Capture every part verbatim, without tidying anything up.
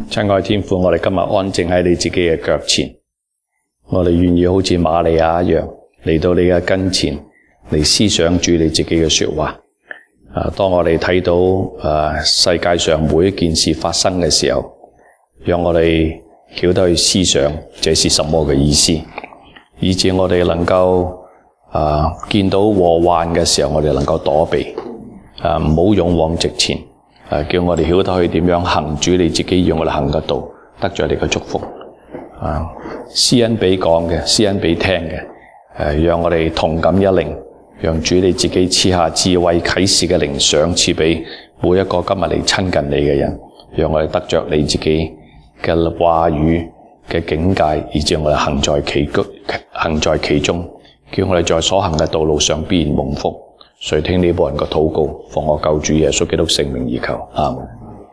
親愛天父，我哋今日安靜喺你自己嘅腳前，我哋願意好似瑪利亞一樣嚟到你嘅跟前，嚟思想住你自己嘅說話。啊，當我哋睇到誒世界上每一件事發生嘅時候，讓我哋曉得去思想這是什麼嘅意思，以致我哋能夠啊見到禍患嘅時候，我哋能夠躲避，啊唔好勇往直前。啊！叫我哋曉得去點樣行主你自己要我哋行嘅道，得咗你嘅祝福。啊！施恩俾講嘅，施恩俾聽嘅，誒，讓我哋同感一靈，讓主你自己賜下智慧啟示嘅靈賞賜俾每一個今日嚟親近你嘅人，讓我哋得着你自己嘅話語嘅境界，以致我哋行在其中，行在其中，叫我哋在所行嘅道路上必然蒙福。垂聽你僕人嘅禱告，奉我救主耶穌基督聖名而求，阿門。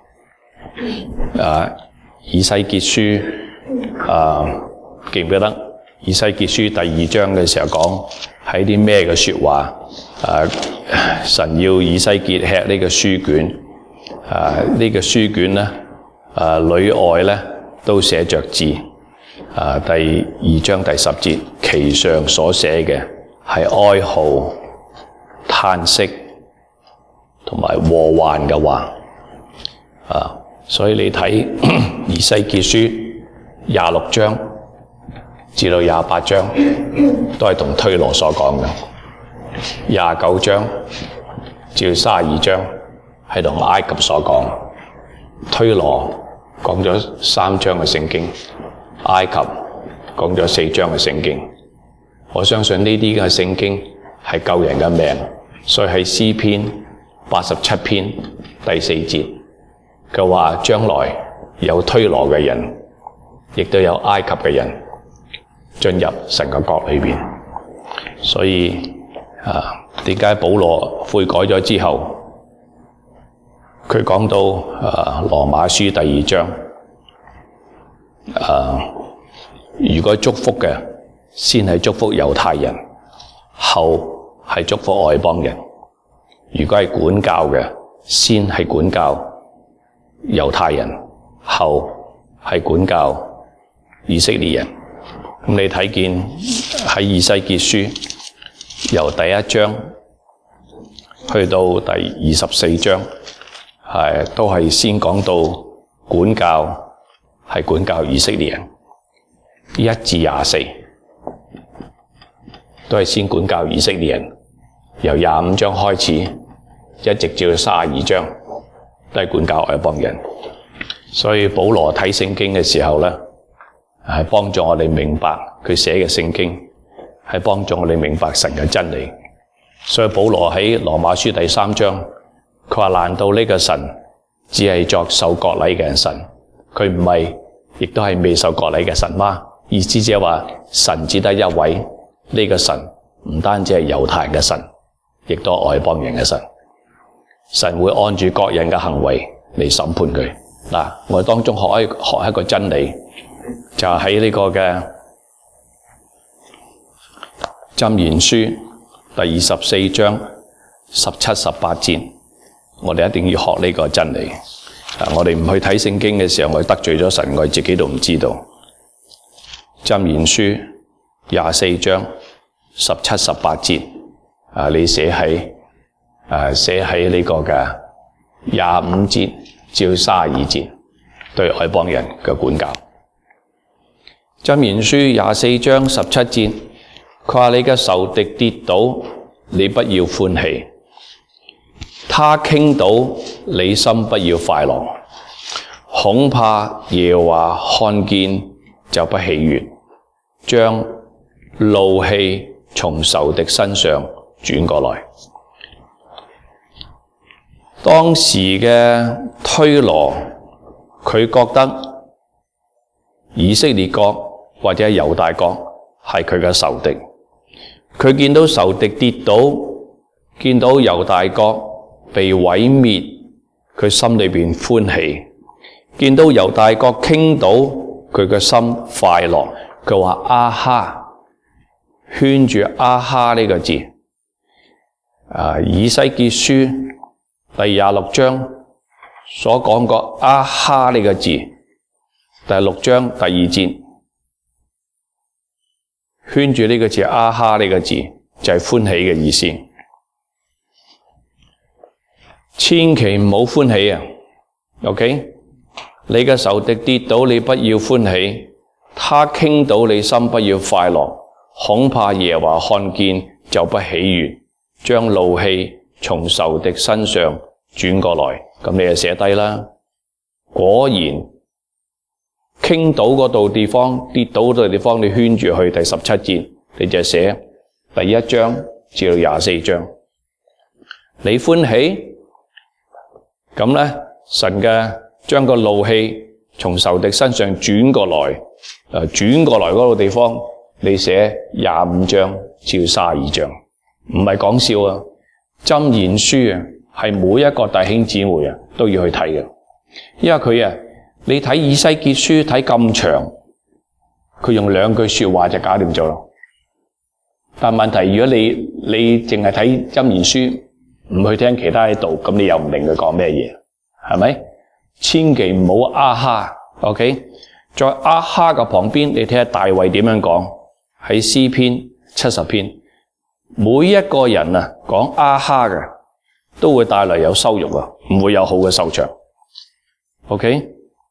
啊，以西結書啊，記唔記得以西結書第二章嘅時候講係啲咩嘅說話？啊，神要以西結吃呢個書卷，啊呢、這個書卷咧，啊裏外咧都寫着字。啊，第二章第十節，其上所寫嘅係哀號、嘆息同埋禍患嘅話，啊，所以你睇以西結書廿六章至到廿八章都係同推羅所講嘅，廿九章至到三十二章係同埃及所講，推羅講咗三章嘅聖經，埃及講咗四章嘅聖經。我相信呢啲嘅聖經係救人嘅命。所以喺詩篇八十七篇第四節，佢話將來有推羅嘅人，亦都有埃及嘅人進入神嘅國裏邊。所以啊，點解保羅悔改咗之後，佢講到啊羅馬書第二章，啊如果祝福嘅，先係祝福猶太人，後係祝福外邦人。如果係管教嘅，先係管教猶太人，後係管教以色列人。咁你睇見喺以西結書由第一章去到第二十四章，係都係先講到管教，係管教以色列人。一至廿四都係先管教以色列人。由廿五章開始，一直至到三十二章，都係管教外邦人。所以保羅睇聖經嘅時候咧，係幫助我哋明白佢寫嘅聖經，係幫助我哋明白神嘅真理。所以保羅喺羅馬書第三章，佢話：難道呢個神只係作受割禮嘅神？佢唔係，亦都係未受割禮嘅神嗎？意思即係話神只得一位，呢、這個神唔單止係猶太人嘅神，亦都係外邦人嘅神。神會按住各人嘅行為嚟審判佢。嗱，我哋當中學一學一個真理，就係喺呢個嘅箴言書第二十四章十七、十八節，我哋一定要學呢個真理。啊，我哋唔去睇聖經嘅時候，我哋得罪咗神，我哋自己都唔知道。箴言書廿四章十七、十八節，啊，你寫喺啊寫喺呢個嘅廿五節至到三十二節，對外邦人嘅管教。箴言書廿四章十七節，佢話：你嘅仇敵跌倒，你不要歡喜；他傾倒，你心不要快樂。恐怕耶和華看見就不喜悅，將怒氣從仇敵身上轉過來。當時嘅推羅，佢覺得以色列國或者猶大國係佢嘅仇敵。佢見到仇敵跌倒，見到猶大國被毀滅，佢心裏邊歡喜；見到猶大國傾倒，佢嘅心快樂。佢話阿哈，圈住阿哈呢個字。啊，以西結書第廿六章所講過阿哈呢個字， 第六章第二節，圈住呢個字阿哈呢個字就係歡喜嘅意思。千祈唔好歡喜啊 ！OK， 你嘅仇敵跌倒，你不要歡喜；他傾倒你心，不要快樂。恐怕耶和華看見就不喜悅，將怒氣從仇敵身上轉過來。咁你就寫低啦。果然傾倒嗰度地方，跌倒嗰度地方，你圈住去第十七節，你就寫第一章至到廿四章。你歡喜，咁咧神嘅將個怒氣從仇敵身上轉過來，誒轉過來嗰個地方，你寫廿五章至到三十二章，唔係講笑啊！箴言書啊，係每一個弟兄姊妹啊都要去睇嘅，因為佢啊，你睇以西結書睇咁長，佢用兩句說話就搞掂咗咯。但問題，如果你你淨係睇箴言書，唔去聽其他喺度，咁你又唔明佢講咩嘢，係咪？千祈唔好阿哈 ，OK？ 在阿哈嘅旁邊，你睇下大衛點樣講喺詩篇七十篇，每一個人啊講阿哈嘅，都會帶來有羞辱啊，唔會有好嘅收場。OK？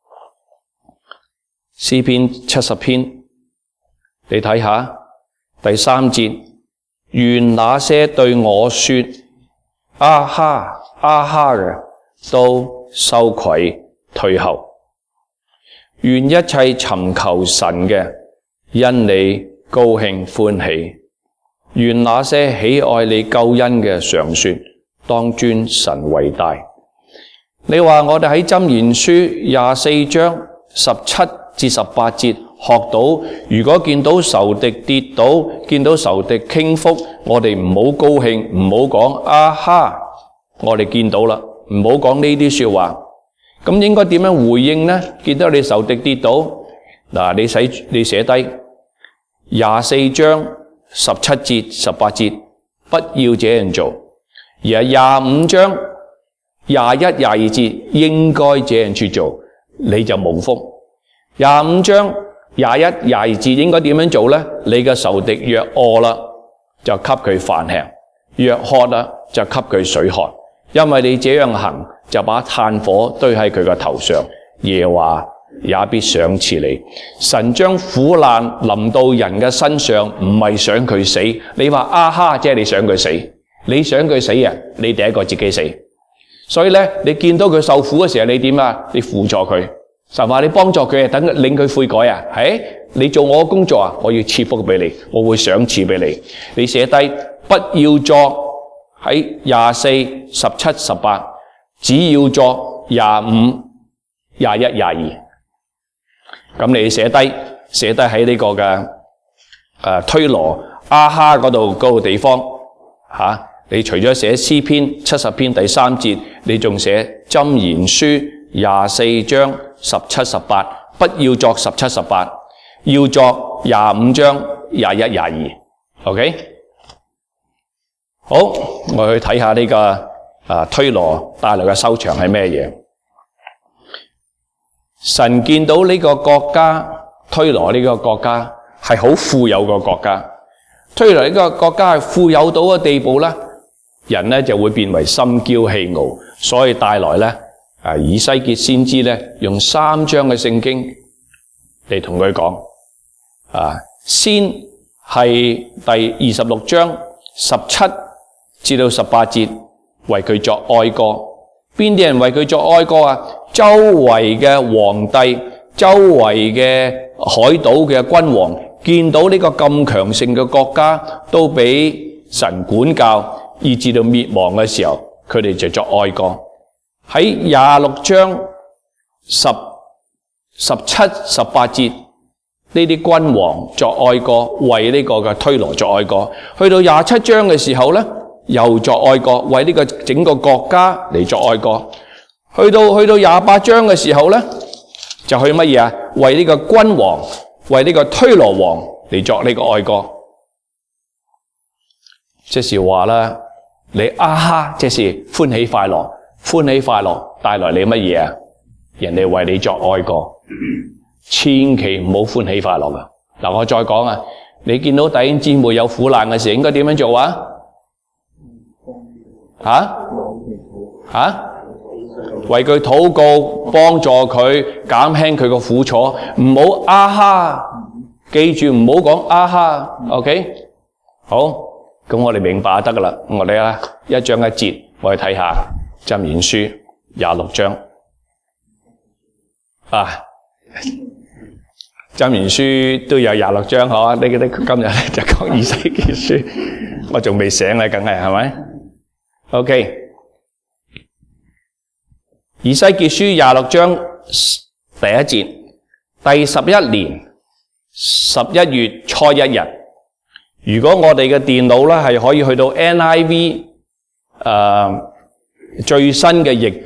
詩篇七十篇，你睇下第三節，願那些對我說阿哈阿哈嘅都羞愧退後，願一切尋求神嘅因你高興歡喜，願那些喜愛你救恩嘅常說當尊神為大。你話我哋喺箴言書廿四章十七至十八節學到，如果見到仇敵跌倒，見到仇敵傾覆，我哋唔好高興，唔好講啊哈，我哋見到啦，唔好講呢啲說話。咁應該點樣回應呢？見到你仇敵跌倒，嗱，你寫你寫低廿四章十七節十八節，不要這樣做；而係廿五章廿一廿二節應該這樣去做，你就蒙福。廿五章廿一廿二節應該點樣做呢？你嘅仇敵若餓啦，就給佢飯吃；若渴啦，就給佢水喝。因為你這樣行，就把炭火堆喺佢嘅頭上，耶和華也必賞賜你。神將苦難臨到人嘅身上，唔係想佢死。你話啊哈，即係你想佢死，你想佢死啊？你第一個自己死。所以咧，你見到佢受苦嘅時候，你點啊？你輔助佢。神話你幫助佢，等令佢悔改啊！係你做我嘅工作啊，我要賜福俾你，我會賞賜俾你。你寫低，不要作喺廿四、十七、十八，只要作廿五、廿一、廿二。咁你寫低，寫低喺呢個嘅誒推羅阿哈嗰度嗰個地方吓、啊。你除咗寫詩篇七十篇第三節，你仲寫箴言書廿四章十七十八，不要作十七十八，要作廿五章廿一廿二。OK， 好，我去睇下呢個啊推羅帶來嘅收場係咩嘢？神見到呢個國家推羅呢個國家係好富有嘅國家，推羅呢個國家係富有到嘅地步啦，人咧就會變為心驕氣傲，所以帶來咧。啊！以西結先知咧，用三章嘅聖經嚟同佢講，啊，先係第二十六章十七至到十八節，為佢作哀歌。邊啲人為佢作哀歌啊？周圍嘅皇帝、周圍嘅海島嘅君王，見到呢個咁強盛嘅國家都俾神管教，以至到滅亡嘅時候，佢哋就作哀歌。喺廿六章十十七十八節，呢啲君王作哀歌，為呢個嘅推羅作哀歌。去到廿七章嘅時候咧，又作哀歌，為呢個整個國家嚟作哀歌。去到去到廿八章嘅時候咧，就去乜嘢啊？為呢個君王，為呢個推羅王嚟作呢個哀歌。即是話啦，你啊哈，即是歡喜快樂。歡喜快樂帶來你乜嘢啊？人哋為你作哀歌， 千祈唔好歡喜快樂㗎。嗱，我再講啊，你見到弟兄姊妹有苦難嘅時候，應該點樣做啊？嚇嚇？為佢禱告，幫助佢減輕佢個苦楚，唔好啊哈，記住唔好講啊哈 ，OK？ 好，咁我哋明白就得㗎啦。我哋啊一章一節，我哋睇下箴言書廿六章啊，箴言書都有廿六章嗬。呢個呢今日咧就講以西結書，我仲未醒咧，梗係係咪 ？OK。以西結書廿六章第一節，第十一年十一月初一日。如果我哋嘅電腦咧係可以去到 N I V 誒最新嘅譯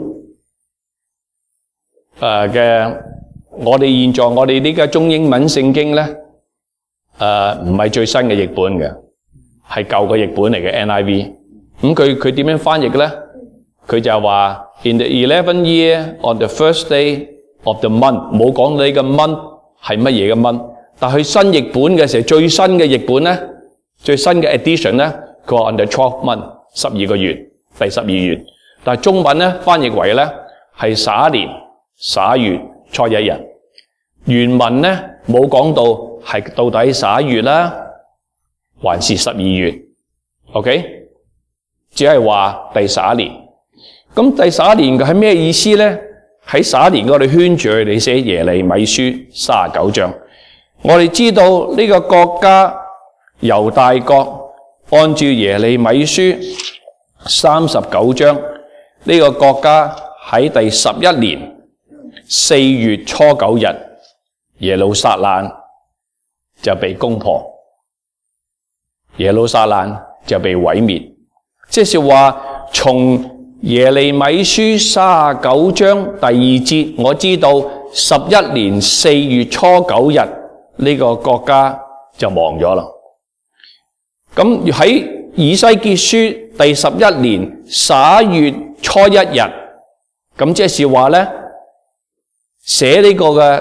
本誒嘅，我哋現在我哋呢個中英文聖經咧誒唔係最新嘅譯本嘅，係舊嘅譯本嚟嘅 N I V。咁佢佢點樣翻譯嘅咧？佢就話 In the eleventh year on the first day of the month， 冇講你嘅 month 係乜嘢嘅 month， 但係佢新譯本嘅時候，最新嘅譯本咧，最新嘅 edition 咧，佢話 on the twelfth month， 十二個月，第十二月。但係中文咧翻譯為咧係十一年十一月初一日。原文咧冇講到係到底十一月啦，還是十二月 ，OK？ 只係話第十一年。咁第十一年嘅係咩意思咧？喺十一年我哋圈住佢哋寫耶利米書三十九章。我哋知道呢個國家猶大國按照耶利米書三十九章，呢個國家喺第十一年四月初九日，耶路撒冷就被攻破，耶路撒冷就被毀滅。即是話從耶利米書三十九章第二節，我知道十一年四月初九日呢個國家就亡咗啦。咁喺以西結書第十一年十一月初一日，咁即是話咧寫呢個嘅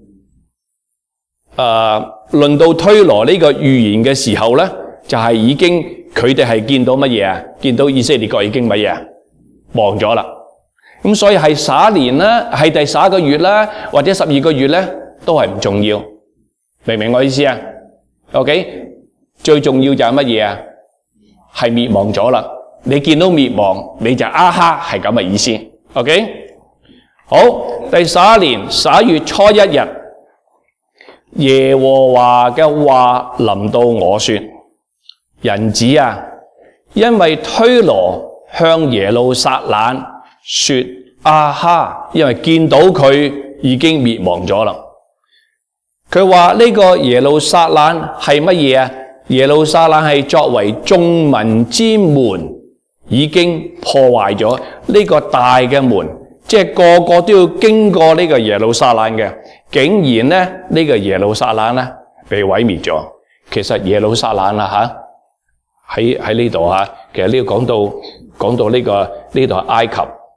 誒論到推羅呢個預言嘅時候咧，就係已經佢哋係見到乜嘢啊？見到以色列國已經乜嘢啊？亡咗啦，咁所以係十一年啦，係第十一個月啦，或者十二個月咧，都係唔重要，明唔明我意思啊 ？OK， 最重要就係乜嘢啊？係滅亡咗啦，你見到滅亡，你就啊哈，係咁嘅意思。OK， 好，第十一年十一月初一日，耶和華嘅話臨到我說：人子啊，因為推羅向耶路撒冷說啊哈，因為見到佢已經滅亡咗啦。佢話呢個耶路撒冷係乜嘢啊？耶路撒冷係作為眾民之門，已經破壞咗呢個大嘅門，即係個個都要經過呢個耶路撒冷嘅。竟然咧呢、呢個耶路撒冷咧被毀滅咗。其實耶路撒冷啊吓喺喺呢度吓，其實呢度講到。講到呢、這個呢度係埃及，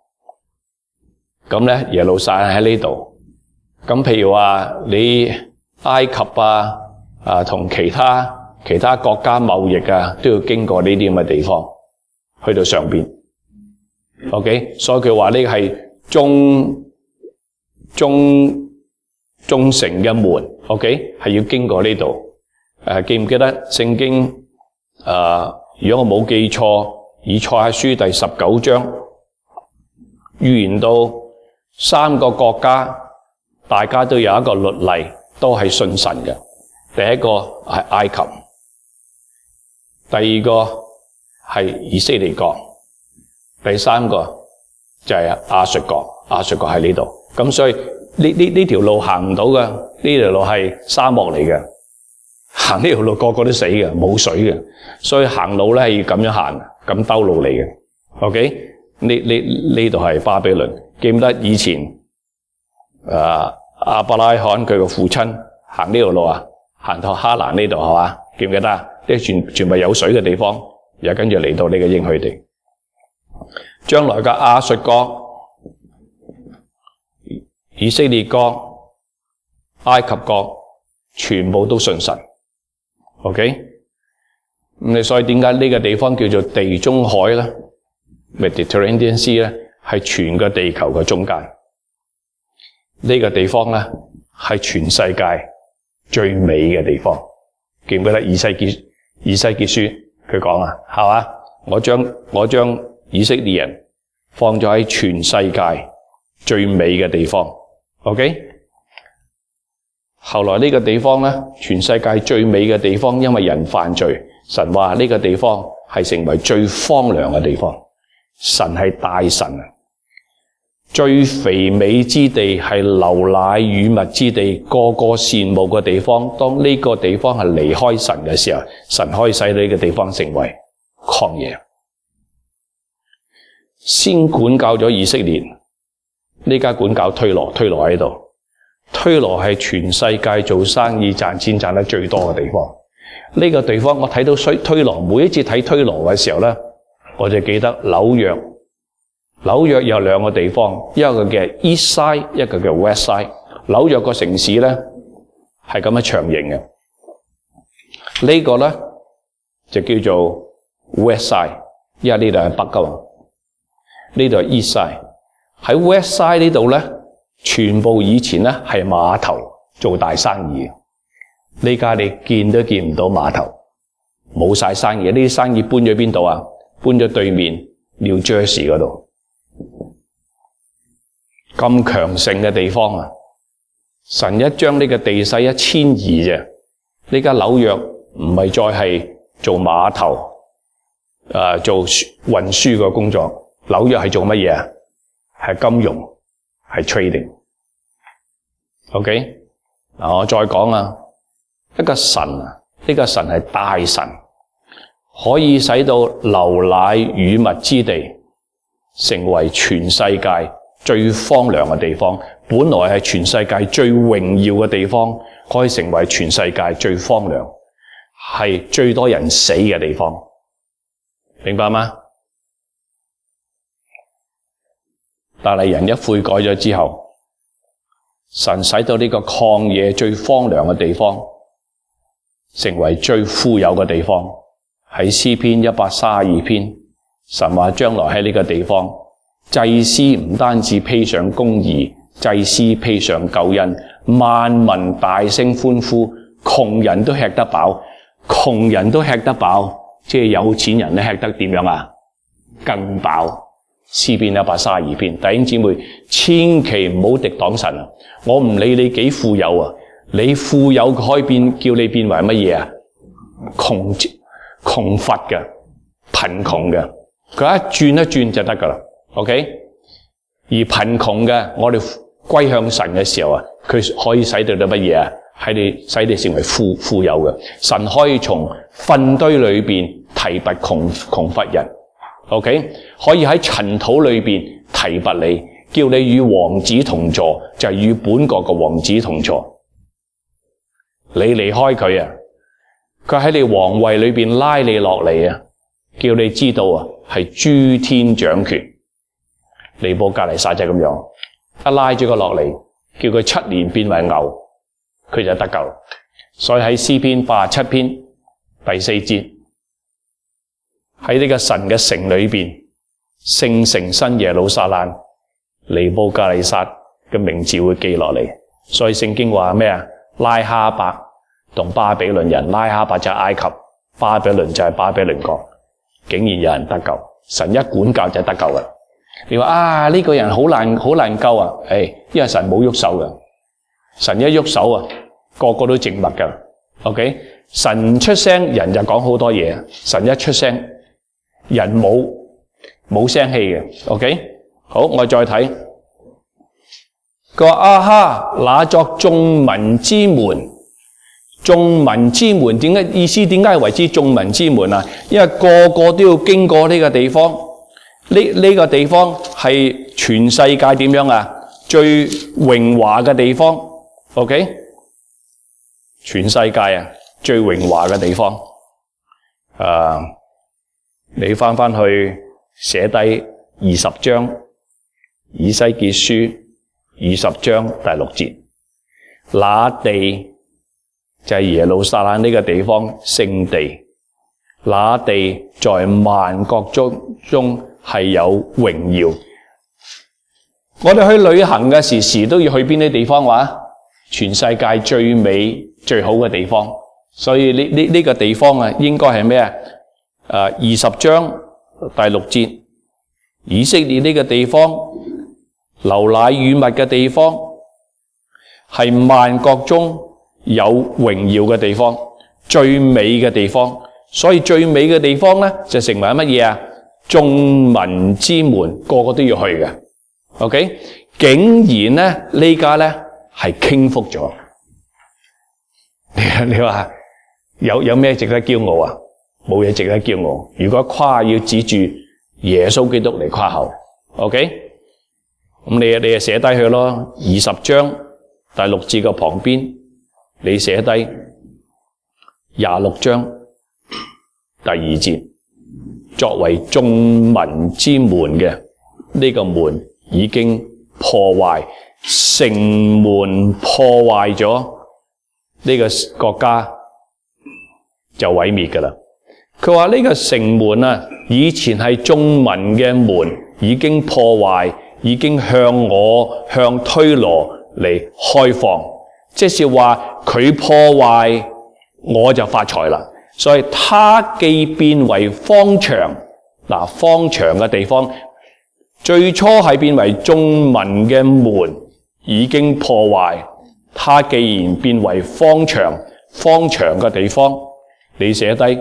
咁咧耶路撒冷喺呢度。咁譬如話你埃及啊啊同其他其他國家貿易啊，都要經過呢啲咁嘅地方，去到上邊。OK， 所以佢話呢個係中中中城嘅門。OK， 係要經過呢度。誒、啊、記唔記得聖經？誒、呃，如果我冇記錯。以賽亞書第十九章預言到三個國家，大家都有一個律例，都係信神嘅。第一個係埃及，第二個係以色列國，第三個就係亞述國。亞述國喺呢度，咁所以呢呢呢條路行唔到嘅，呢條路係沙漠嚟嘅，行呢條路個個都死嘅，冇水嘅，所以行路咧係要咁樣行。咁兜路嚟嘅 ，OK？ 呢呢呢度係巴比倫。記唔得以前誒亞伯拉罕佢個父親行呢條路啊，行到哈蘭呢度係嘛？記唔記得啊？呢全全部有水嘅地方，然後跟住嚟到呢個應許地。將來嘅亞述國、以色列國埃及國全部都信神。OK， 咁你所以點解呢個地方叫做地中海咧 ？Mediterranean Sea 咧，係全個地球嘅中間。呢個地方咧係全世界最美嘅地方。記唔記得以西結以西結書佢講啊？係嘛？我將我將以色列人放咗喺全世界最美嘅地方。OK。後來呢個地方咧，全世界最美嘅地方，因為人犯罪，神話呢個地方係成為最荒涼嘅地方。神係大神啊！最肥美之地係流奶與蜜之地，個個羨慕嘅地方。當呢個地方係離開神嘅時候，神可以使呢個地方成為曠野。先管教咗以色列，呢家管教推羅，推羅喺度。推羅係全世界做生意賺錢賺得最多嘅地方。呢、這個地方我睇到推羅，每一次睇推羅嘅時候咧，我就記得紐約。紐約有兩個地方，一個叫 East Side， 一個叫 West Side。紐約個城市咧係咁樣長形嘅，這個、呢個咧就叫做 West Side， 因為呢度係北噶嘛，呢度係 East Side。喺 West Side 呢度咧，全部以前咧係碼頭做大生意，呢家你見都見唔到碼頭，冇晒生意。呢啲生意搬咗邊度啊？搬咗對面 New Jersey 嗰度。咁強盛嘅地方啊！神一將呢個地勢一遷移啫。呢家紐約唔係再係做碼頭，誒、呃、做運輸嘅工作。紐約係做乜嘢啊？係金融。係 trading，OK？ 嗱，我再講啊，一個神啊，呢個神係大神，可以使到流奶與蜜之地成為全世界最荒涼嘅地方。本來係全世界最榮耀嘅地方，可以成為全世界最荒涼，係最多人死嘅地方。明白嗎？但係人一悔改咗之後，神使到呢個曠野最荒涼嘅地方成為最富有嘅地方。喺詩篇一百三十二篇，神話將來喺呢個地方，祭司唔單止披上公義，祭司披上救恩，萬民大聲歡呼，窮人都吃得飽，窮人都吃得飽，即係有錢人咧吃得點樣啊？更飽。詩篇一百三十二篇，弟兄姊妹，千祈唔好敵擋神啊！我唔理你幾富有啊，你富有可以變叫你變為乜嘢啊？窮窮乏嘅，貧窮嘅，佢一轉一轉就得噶啦。OK， 而貧窮嘅，我哋歸向神嘅時候啊，佢可以使到你乜嘢啊？喺你使你成為富富有嘅，神可以從糞堆裏邊提拔窮窮乏人。OK， 可以喺塵土裏邊提拔你，叫你與王子同坐，就係、是、與本國嘅王子同坐。你離開佢啊，佢喺你皇位裏邊拉你落嚟啊，叫你知道啊，係諸天掌權。尼布甲尼撒就係咁樣，一拉咗佢落嚟，叫佢七年變為牛，佢就得救。所以喺詩篇八十七篇第四節。喺呢個神嘅城裏邊，聖城新耶路撒冷，尼布甲尼撒嘅名字會記落嚟。所以聖經話咩啊？拉哈伯同巴比倫人，拉哈伯就係埃及，巴比倫就係巴比倫國，竟然有人得救。神一管教就得救噶。你話啊，呢、這個人好難好難救啊？誒，因為神冇喐手噶，神一喐手啊，個個都靜默噶。OK， 神出聲，人就講好多嘢。神一出聲，人冇冇聲氣嘅。 OK， 好，我再睇，佢話啊哈，那作眾民之門，眾民之門點解意思？點解為之眾民之門啊？因為個個都要經過呢個地方，呢呢、這個地方係全世界點樣啊？最榮華嘅地方。 OK， 全世界啊最榮華嘅地方。啊，你翻翻去寫低二十章以西結書二十章第六節， 那地就係耶路撒冷呢個地方聖地，那地在萬國中中係有榮耀。我哋去旅行嘅時時都要去邊啲地方話？全世界最美最好嘅地方。所以呢呢呢個地方啊，應該係咩啊？誒，二十章第六節，以色列呢個地方，流奶與蜜嘅地方，係萬國中有榮耀嘅地方，最美嘅地方。所以最美嘅地方咧，就成為乜嘢啊？眾民之門，個個都要去嘅。OK， 竟然咧呢家咧係傾覆咗。你你話有有咩值得驕傲啊？冇嘢值得驕傲。如果誇要指住耶穌基督嚟誇口 ，OK， 咁你你就寫低佢咯。二十章第六節嘅旁邊，你寫低廿六章第二節，作為眾民之門嘅呢個門已經破壞，城門破壞咗，呢個國家就毀滅㗎喇。佢話呢個城門啊，以前係眾民嘅門，已經破壞，已經向我向推羅嚟開放，即是話佢破壞，我就發財啦。所以他既變為荒場，嗱，荒場嘅地方最初係變為眾民嘅門，已經破壞。他既然變為荒場，荒場嘅地方，你寫低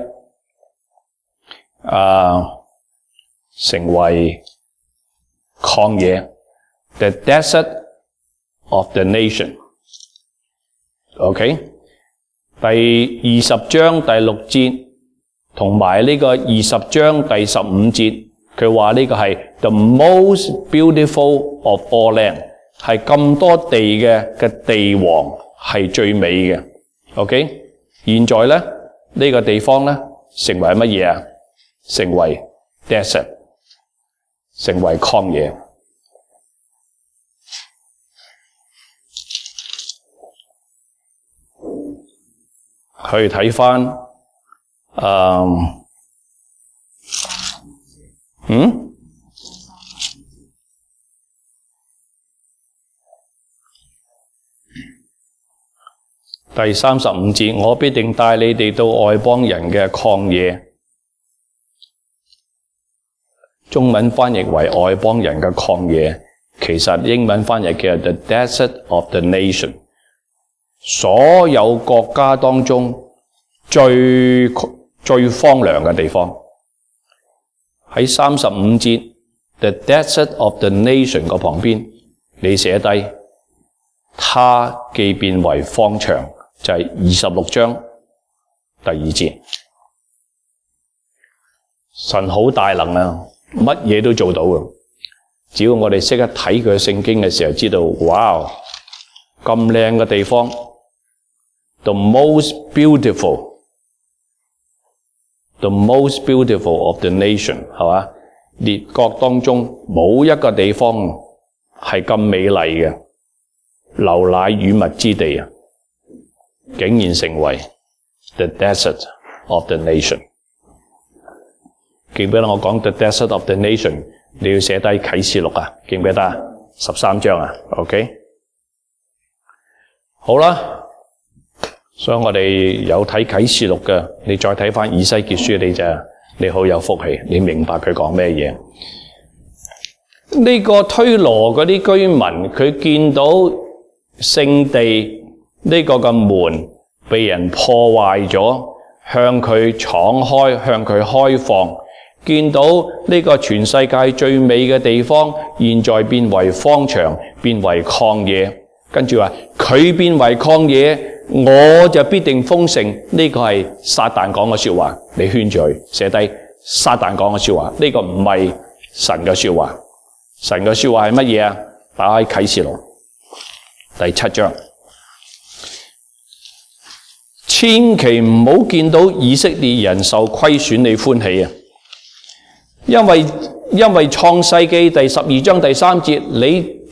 啊，成為曠野 ，the desert of the nation。OK， 第二十章第六節同埋呢個二十章第十五節，佢話呢個係 the most beautiful of all land， 係咁多地嘅嘅地王係最美嘅。OK， 現在咧呢、呢個地方咧成為乜嘢啊？成為 desert， 成為曠野。去睇返，嗯，嗯，第三十五節，我必定帶你哋到外邦人嘅曠野。中文翻譯為外邦人嘅曠野，其實英文翻譯叫 the desert of the nation。所有國家當中最最荒涼嘅地方，喺三十五節 the desert of the nation 個旁邊，你寫低，他既變為荒場，就係二十六章第二節。神好大能啊，乜嘢都做到嘅，只要我哋識得睇佢聖經嘅時候，知道哇，咁靚嘅地方。The most beautiful, the most beautiful of the nation， 係嘛？列國當中冇一個地方係咁美麗嘅，流奶與蜜之地啊，竟然成為 the desert of the nation。記唔記得我講 the desert of the nation？ 你要寫低啟示錄啊，記唔記得啊？十三章啊 ，OK。好啦。所以我哋有睇啟示錄嘅，你再睇返以西結書，你就你好有福氣，你明白佢講咩嘢？呢個推羅嗰啲居民，佢見到聖地呢個嘅門被人破壞咗，向佢敞開，向佢開放，見到呢個全世界最美嘅地方，現在變為荒場，變為曠野，跟住話佢變為曠野。我就必定豐盛，呢個係撒旦講嘅說話，你圈住佢，寫低撒旦講嘅說話，呢個唔係神嘅說話。神嘅說話係乜嘢啊？打開啟示錄第七章，千祈唔好見到以色列人受虧損，你歡喜啊！因為因為創世記第十二章第三節，你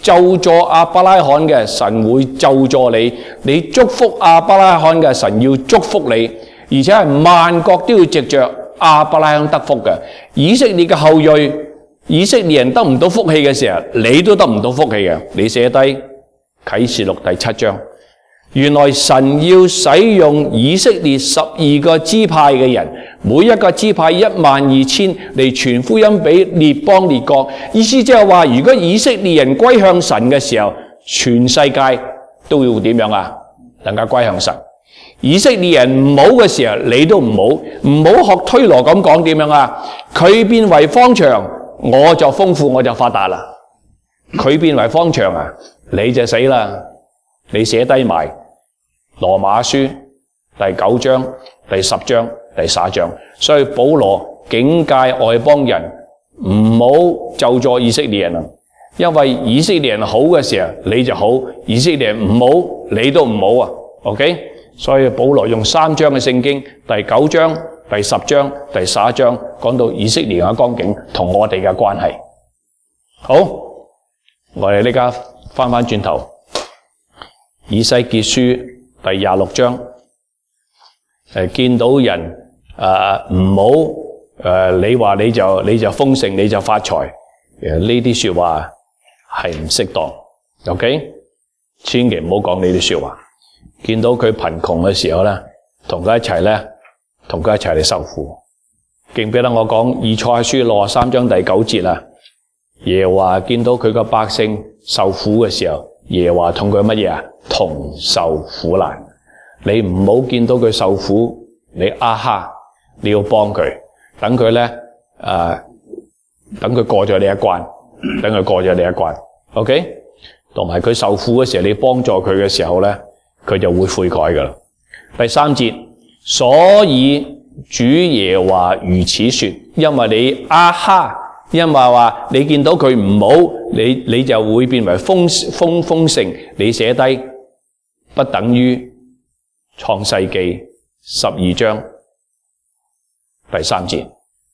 咒詛亞伯拉罕嘅，神會咒詛你；你祝福亞伯拉罕嘅，神要祝福你，而且係萬國都要藉着亞伯拉罕得福嘅。以色列嘅後裔，以色列人得唔到福氣嘅時候，你都得唔到福氣嘅。你寫低啟示錄第七章，原來神要使用以色列十二個支派嘅人，每一個支派一萬二千嚟傳福音俾列邦列國。意思即係話，如果以色列人歸向神嘅時候，全世界都要點樣啊？能夠歸向神。以色列人唔好嘅時候，你都唔好，唔好學推羅咁講點樣啊？佢變為荒場，我就豐富，我就發達啦。佢變為荒場啊，你就死啦。你寫低埋羅馬書第九章、第十章、第十一章，所以保羅警戒外邦人唔好咒詛以色列人啊，因為以色列人好嘅時候你就好，以色列人唔好你都唔好啊。OK， 所以保羅用三章嘅聖經，第九章、第十章、第十一章講到以色列人嘅光景同我哋嘅關係。好，我哋呢家翻翻轉頭。以西結書第廿六章，誒見到人誒唔好誒，你話你就你就豐盛，你就發財，誒呢啲說話係唔適當 ，OK？ 千祈唔好講呢啲說話。見到佢貧窮嘅時候咧，同佢一齊咧，同佢一齊嚟受苦。記唔記得我講以賽亞書六十三章第九節啊？耶和華見到佢個百姓受苦嘅時候，耶和華同佢乜嘢啊？同受苦難。你唔好見到佢受苦，你啊哈，你要幫佢，等佢咧誒，等佢過咗你一關，等佢過咗你一關 ，OK？ 同埋佢受苦嘅時候，你幫助佢嘅時候咧，佢就會悔改噶啦。第三節，所以主耶和華如此說，因為你啊哈，因為話你見到佢唔好，你你就會變為豐豐豐盛。你寫低不等於創世記十二章第三節。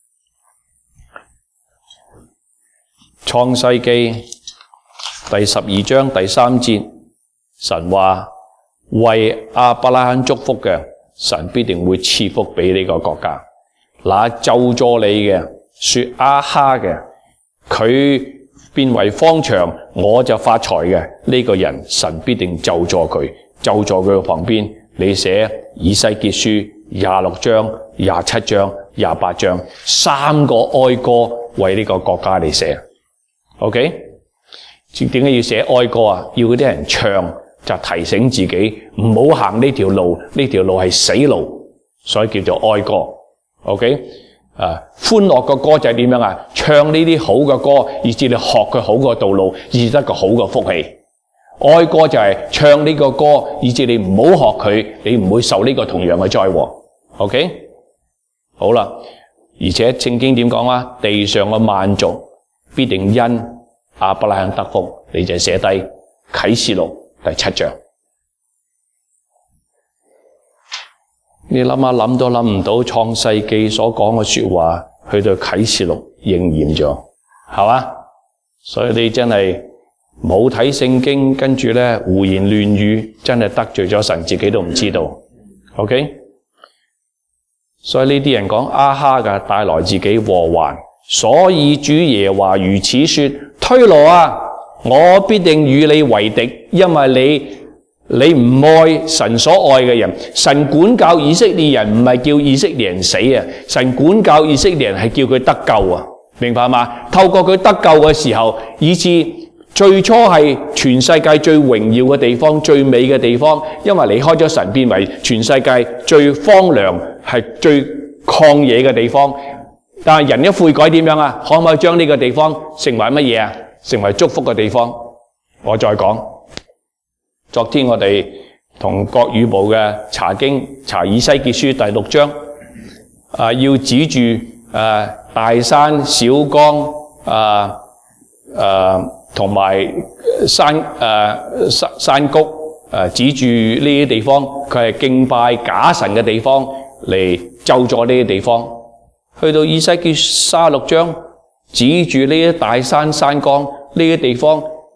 創世記第十二章第三節，神話為亞伯拉罕祝福嘅，神必定會賜福俾呢個國家。那咒詛你嘅，說啊哈嘅，佢變為荒場，我就發財嘅，呢個人神必定咒詛佢。咒詛佢嘅旁邊，你寫以西結書廿六章、廿七章、廿八章，三個哀歌為呢個國家嚟寫。OK？ 點解要寫哀歌啊？要嗰啲人唱，就提醒自己唔好行呢條路，呢條路係死路，所以叫做哀歌。OK？ 啊，歡樂嘅歌就係點樣啊？唱呢啲好嘅歌，以至你學佢好嘅道路，以至得個好嘅福氣。哀歌就係唱呢個歌，以至你唔好學佢，你唔會受呢個同樣嘅災禍。OK？ 好啦，而且聖經點講啊？地上嘅萬族必定因亞伯拉罕得福，你就寫低啟示錄第七章。你諗下諗都諗唔到創世記所講嘅說話，去到啟示錄應驗咗，係嘛？所以你真係冇睇聖經，跟住咧胡言亂語，真係得罪咗神，自己都唔知道。OK？ 所以呢啲人講啊哈嘅，帶來自己禍患。所以主耶和華如此說：推羅啊，我必定與你為敵，因為你你唔愛神所愛嘅人。神管教以色列人唔係叫以色列人死啊，神管教以色列人係叫佢得救啊，明白嗎？透過佢得救嘅時候，以致最初係全世界最榮耀嘅地方、最美嘅地方，因為離開咗神，變為全世界最荒涼、係最曠野嘅地方。但係人一悔改點樣啊？可唔可以將呢個地方成為乜嘢啊？成為祝福嘅地方。我再講，昨天我哋同國語部嘅查經查以西結書第六章，啊要指住啊大山小江啊啊同埋山啊山山谷啊，指住呢啲地方，佢係敬拜假神嘅地方，嚟咒詛呢啲地方。去到以西結三十六章，指住呢啲大山山崗呢啲地方，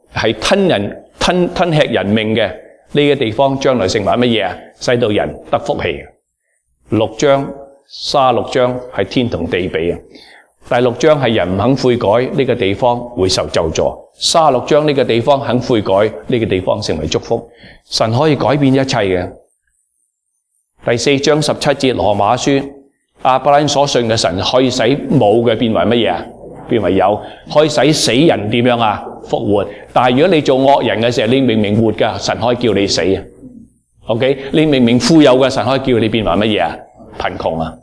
係吞人吞吞吃人命嘅呢個地方，將來成為乜嘢啊？使到人得福氣。六章三十六章係天同地比啊。第六章係人唔肯悔改，呢個地方會受咒詛。三十六章呢個地方肯悔改，呢個地方成為祝福。神可以改變一切嘅。第四章十七節羅馬書，亞伯拉罕所信嘅神可以使冇嘅變為乜嘢啊？變為有，可以使死人點樣啊？復活。但係如果你做惡人嘅時候，你明明活㗎，神可以叫你死啊。OK， 你明明富有嘅，神可以叫你變為乜嘢啊？貧窮啊。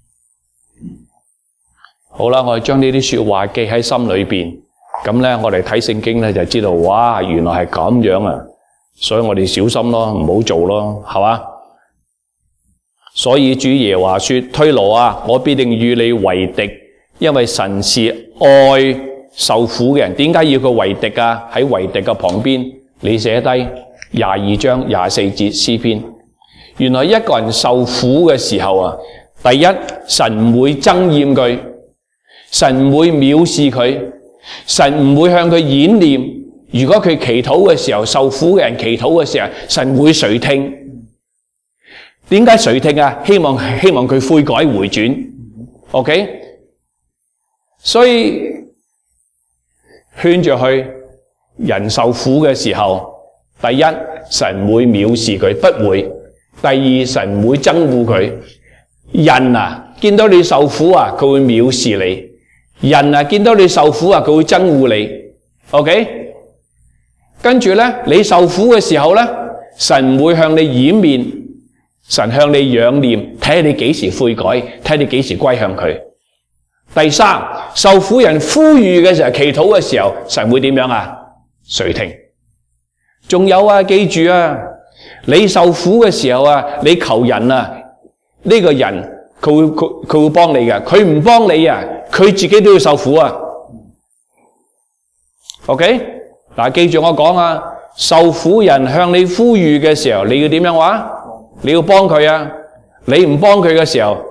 好啦，我哋將呢啲說話記喺心裏邊，咁咧我哋睇聖經咧就知道，哇，原來係咁樣啊！所以我哋小心咯，唔好做咯，係嘛？所以主耶和華說：推羅啊，我必定與你為敵，因為神是愛受苦嘅人。點解要佢為敵啊？喺為敵嘅旁邊，你寫低廿二章廿四節詩篇。原來一個人受苦嘅時候啊，第一，神唔會憎厭佢。神唔會藐視佢，神唔會向佢演練。如果佢祈禱嘅時候，受苦嘅人祈禱嘅時候，神會垂聽。點解垂聽啊？希望希望佢悔改回轉。OK， 所以勸住佢，人受苦嘅時候，第一，神唔會藐視佢，不會；第二，神唔會憎惡佢。人啊，見到你受苦啊，佢會藐視你。人啊，見到你受苦啊，佢會憎惡你。OK， 跟住咧，你受苦嘅時候咧，神唔會向你掩面，神向你仰念，睇下你幾時悔改，睇下你幾時歸向佢。第三，受苦人呼籲嘅時候，祈禱嘅時候，神會點樣啊？垂聽。仲有啊，記住啊，你受苦嘅時候啊，你求人啊，呢個人佢會佢佢會幫你嘅，佢唔幫你啊，佢自己都要受苦啊。OK， 嗱，記住我講啊，受苦人向你呼籲嘅時候，你要點樣話？你要幫佢啊！你唔幫佢嘅時候，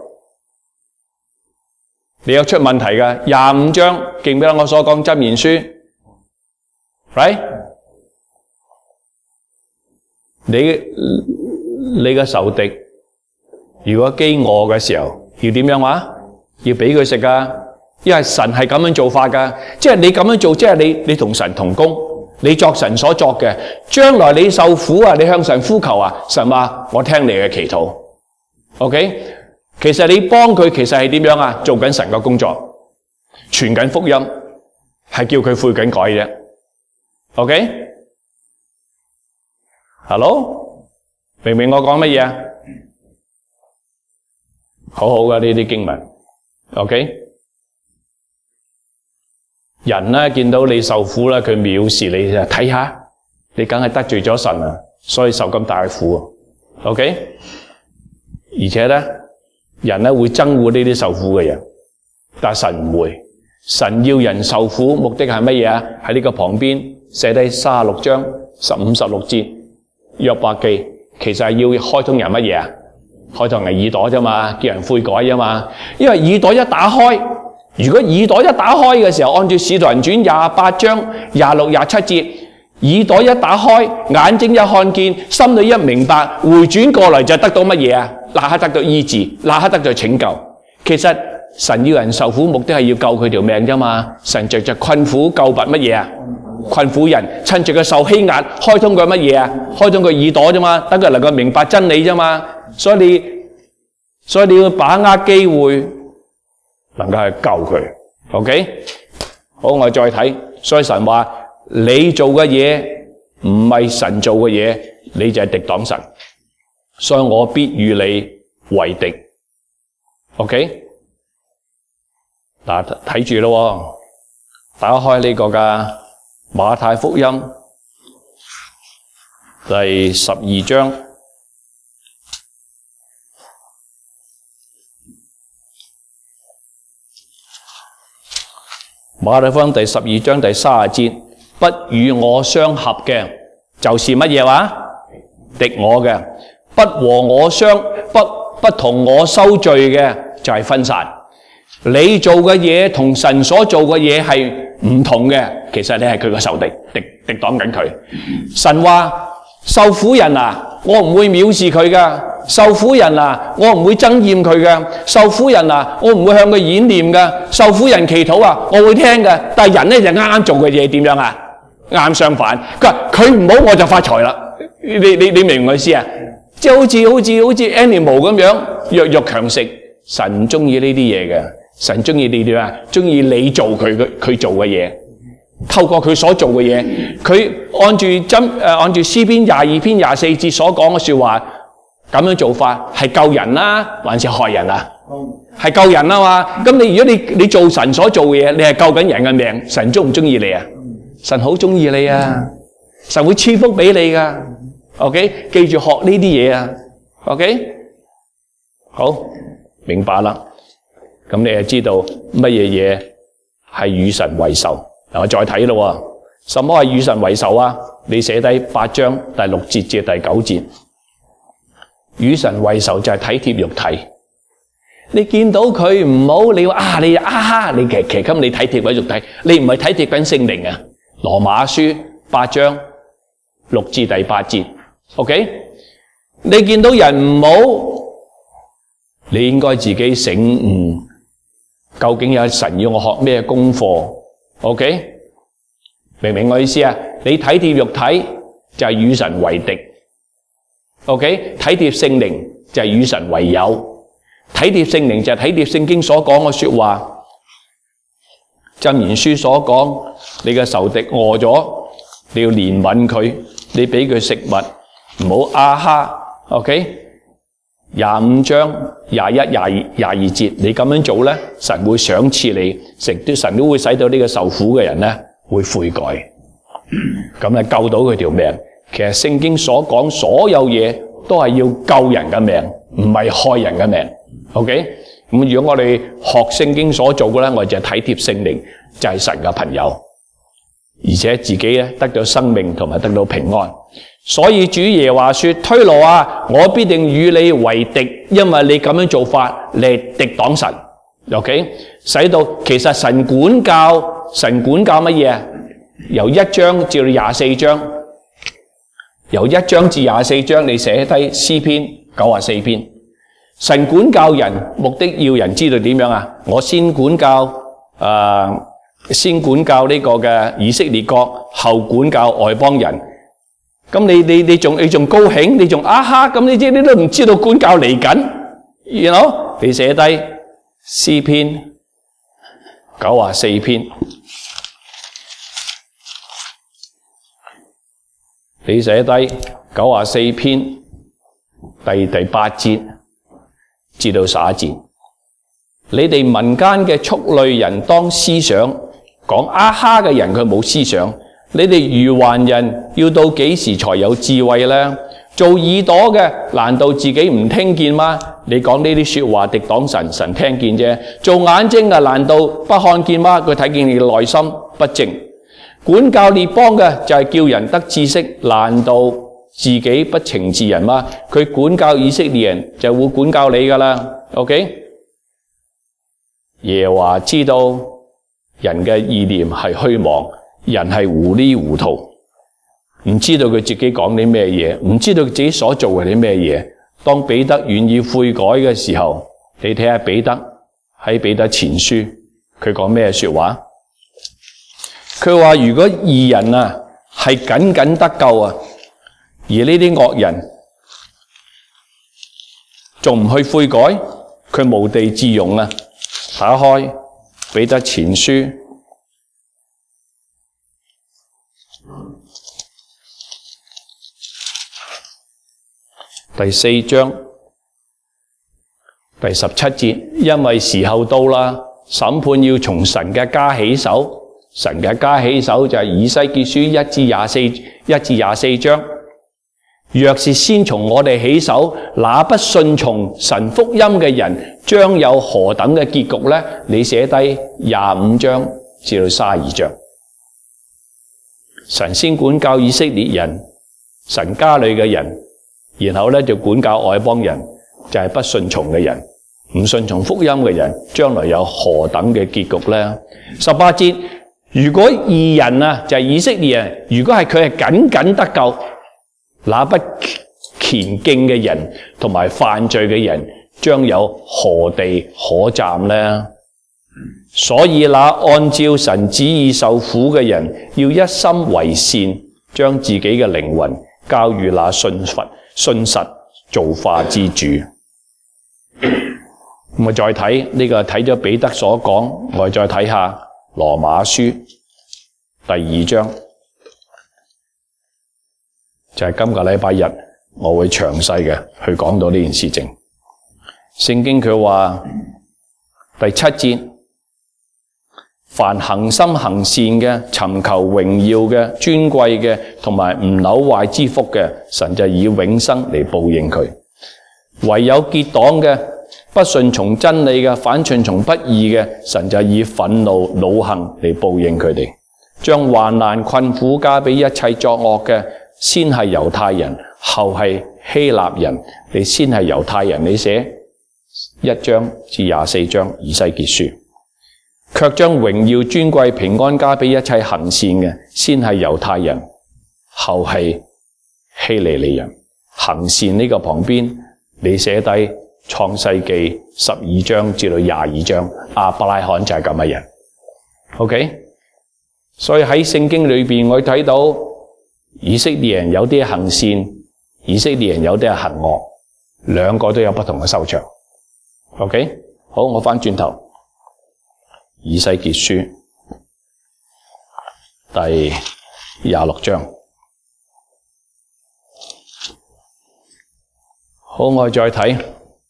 你有出問題㗎。廿五章記唔記得我所講箴言書 ？Right？ 你你嘅仇敵，如果飢餓嘅時候，要點樣話？要俾佢食㗎，因為神係咁樣做法㗎。即係你咁樣做，即係你你同神同工，你作神所作嘅。將來你受苦啊，你向神呼求啊，神話我聽你嘅祈禱。OK， 其實你幫佢，其實係點樣啊？做緊神嘅工作，傳緊福音，係叫佢悔緊改啫。OK，Hello， 明唔明我講乜嘢啊？好好㗎呢啲經文。OK， 人呢見到你受苦啦，佢藐視你，就睇下你梗係得罪咗神啊，所以受咁大嘅苦。OK， 而且呢，人呢會憎惡呢啲受苦嘅人，但係神唔會。神要人受苦，目的係乜嘢啊？喺呢個旁邊寫低三十六章十五十六節約伯記，其實係要開通人乜嘢啊？開通人耳朵啫嘛，叫人悔改啫嘛。因為耳朵一打開，如果耳朵一打開嘅時候，按照使徒行傳廿八章廿六廿七節，耳朵一打開，眼睛一看見，心裏一明白，回轉過來就得到乜嘢啊？立刻得到醫治，立刻得到拯救。其實神要人受苦，目的係要救佢條命啫嘛。神藉着困苦救拔乜嘢啊？困苦人，趁住佢受欺壓，開通佢乜嘢啊？開通佢耳朵啫嘛，等佢能夠明白真理啫嘛。所以你，所以你要把握機會，能夠去救佢。OK， 好，我哋再睇。所以神話你做嘅嘢唔係神做嘅嘢，你就係敵擋神。所以我必與你為敵。OK， 嗱，睇住咯，打開呢個嘅馬太福音第十二章。馬太福音第十二章第三十節，不與我相合嘅，就是乜嘢話？敵我嘅；不和我相不不同我收聚嘅，就係分散。你做嘅嘢同神所做嘅嘢係唔同嘅，其實你係佢嘅仇敵，敵敵擋緊佢。神話受苦人啊，我唔會藐視佢噶；受苦人啊，我唔會憎厭佢噶；受苦人啊，我唔會向佢演練噶；受苦人祈禱啊，我會聽噶。但係人咧就啱啱做嘅嘢點樣啊？啱相反，佢話佢唔好我就發財啦。你你你明唔明我意思啊？即係好似好似好似 animal 咁樣弱肉強食。神唔中意呢啲嘢嘅，神中意你點啊？中意你做佢佢做嘅嘢，透過佢所做嘅嘢，佢按住針誒按住詩篇廿二篇廿四節所講嘅說話，咁樣做法係救人啦，還是害人啊？係救人啊嘛。咁你如果你你做神所做嘅嘢，你係救緊人嘅命，神中唔中意你啊？神好中意你啊！神會賜福俾你噶。OK， 記住學呢啲嘢啊。OK， 好。明白啦，咁你就知道乜嘢嘢係與神為仇。嗱，我再睇咯，什麼係與神為仇啊？你寫低八章第六節至第九節，與神為仇就係體貼肉體。你見到佢唔好，你話啊，你啊哈，你其其咁你體貼緊肉體，你唔係體貼緊聖靈啊。羅馬書八章六至第八節 ，OK？ 你見到人唔好，你應該自己醒悟，究竟有神要我學咩功課 ？OK， 明唔明我意思啊？你體貼肉體就係與神為敵 ，OK？ 體貼聖靈就係與神為友，體貼聖靈就係體貼聖經所講嘅說話。箴言書所講，你嘅仇敵餓咗，你要憐憫佢，你俾佢食物，唔好啊哈 ，OK？廿五章廿一、廿二、廿二節，你咁樣做咧，神會賞賜你，神神都會使到呢個受苦嘅人咧會悔改，咁咧救到佢條命。其實聖經所講所有嘢都係要救人嘅命，唔係害人嘅命。OK， 咁如果我哋學聖經所做嘅咧，我哋就係體貼聖靈，就係神嘅朋友，而且自己咧得到生命同埋得到平安。所以主耶和華說：推羅啊，我必定與你為敵，因為你咁樣做法，你係敵擋神。OK， 使到其實神管教，神管教乜嘢啊？由一章至到廿四章，由一章至廿四章，你寫低詩篇九十四篇。神管教人，目的要人知道點樣啊？我先管教誒、呃，先管教呢個嘅以色列國，後管教外邦人。咁你你你仲你仲高興，你仲啊哈，咁你知你都唔知道管教嚟緊，you know？你寫低詩篇九十四篇，你寫低九十四篇第第八節至到十一節，你哋民間嘅畜類人當思想，講啊哈嘅人佢冇思想。你哋愚頑人要到幾時才有智慧呢？做耳朵嘅難道自己唔聽見嗎？你講呢啲說話敵擋神，神聽見啫。做眼睛嘅難道不看見嗎？佢睇見你嘅內心不正。管教列邦嘅就係叫人得知識，難道自己不懲治人嗎？佢管教以色列人就會管教你噶啦。OK， 耶和華知道人嘅意念係虛妄。人係糊裡糊塗，唔知道佢自己講啲咩嘢，唔知道自己所做嘅啲咩嘢。當彼得願意悔改嘅時候，你睇下彼得喺彼得前書，佢講咩說話？佢話如果義人啊係僅僅得救啊，而呢啲惡人仲唔去悔改，佢無地自容啊！打開彼得前書。第四章第十七節，因為時候到啦，審判要從神嘅家起手。神嘅家起手就係以西結書一至廿四一至廿四章。若是先從我哋起手，那不順從神福音嘅人將有何等嘅結局呢？你寫低廿五章至到三十二章。神先管教以色列人，神家裏嘅人。然後咧就管教外邦人，就係不順從嘅人，唔順從福音嘅人，將來有何等嘅結局呢？十八節， 如果義人啊，就係以色列人，如果係佢係僅僅得救，那不虔敬嘅人同埋犯罪嘅人，將有何地可站呢？所以那按照神旨意受苦嘅人，要一心為善，將自己嘅靈魂交予那信佛信實造化之主。咁我再睇呢個睇咗彼得所講，我再睇下羅馬書第二章，就係今個禮拜日我會詳細嘅去講到呢件事情。聖經佢話第七節，凡恒心行善嘅、尋求榮耀嘅、尊貴嘅同埋唔朽壞之福嘅，神就以永生嚟報應佢；唯有結黨嘅、不順從真理嘅、反順從不義嘅，神就以憤怒惱恨嚟報應佢哋。將患難困苦加俾一切作惡嘅，先係猶太人，後係希臘人。你先係猶太人，你寫一章至廿四章以西結書，卻將榮耀尊貴平安加俾一切行善嘅，先係猶太人，後係希利尼人。行善呢個旁邊你寫低創世記十二章至到廿二章，亞伯拉罕就係咁嘅人。 OK， 所以喺聖經裏邊我睇到以色列人有啲行善，以色列人有啲係行惡，兩個都有不同嘅收場。 OK， 好，我翻轉頭以西結書第廿六章。好，我再睇。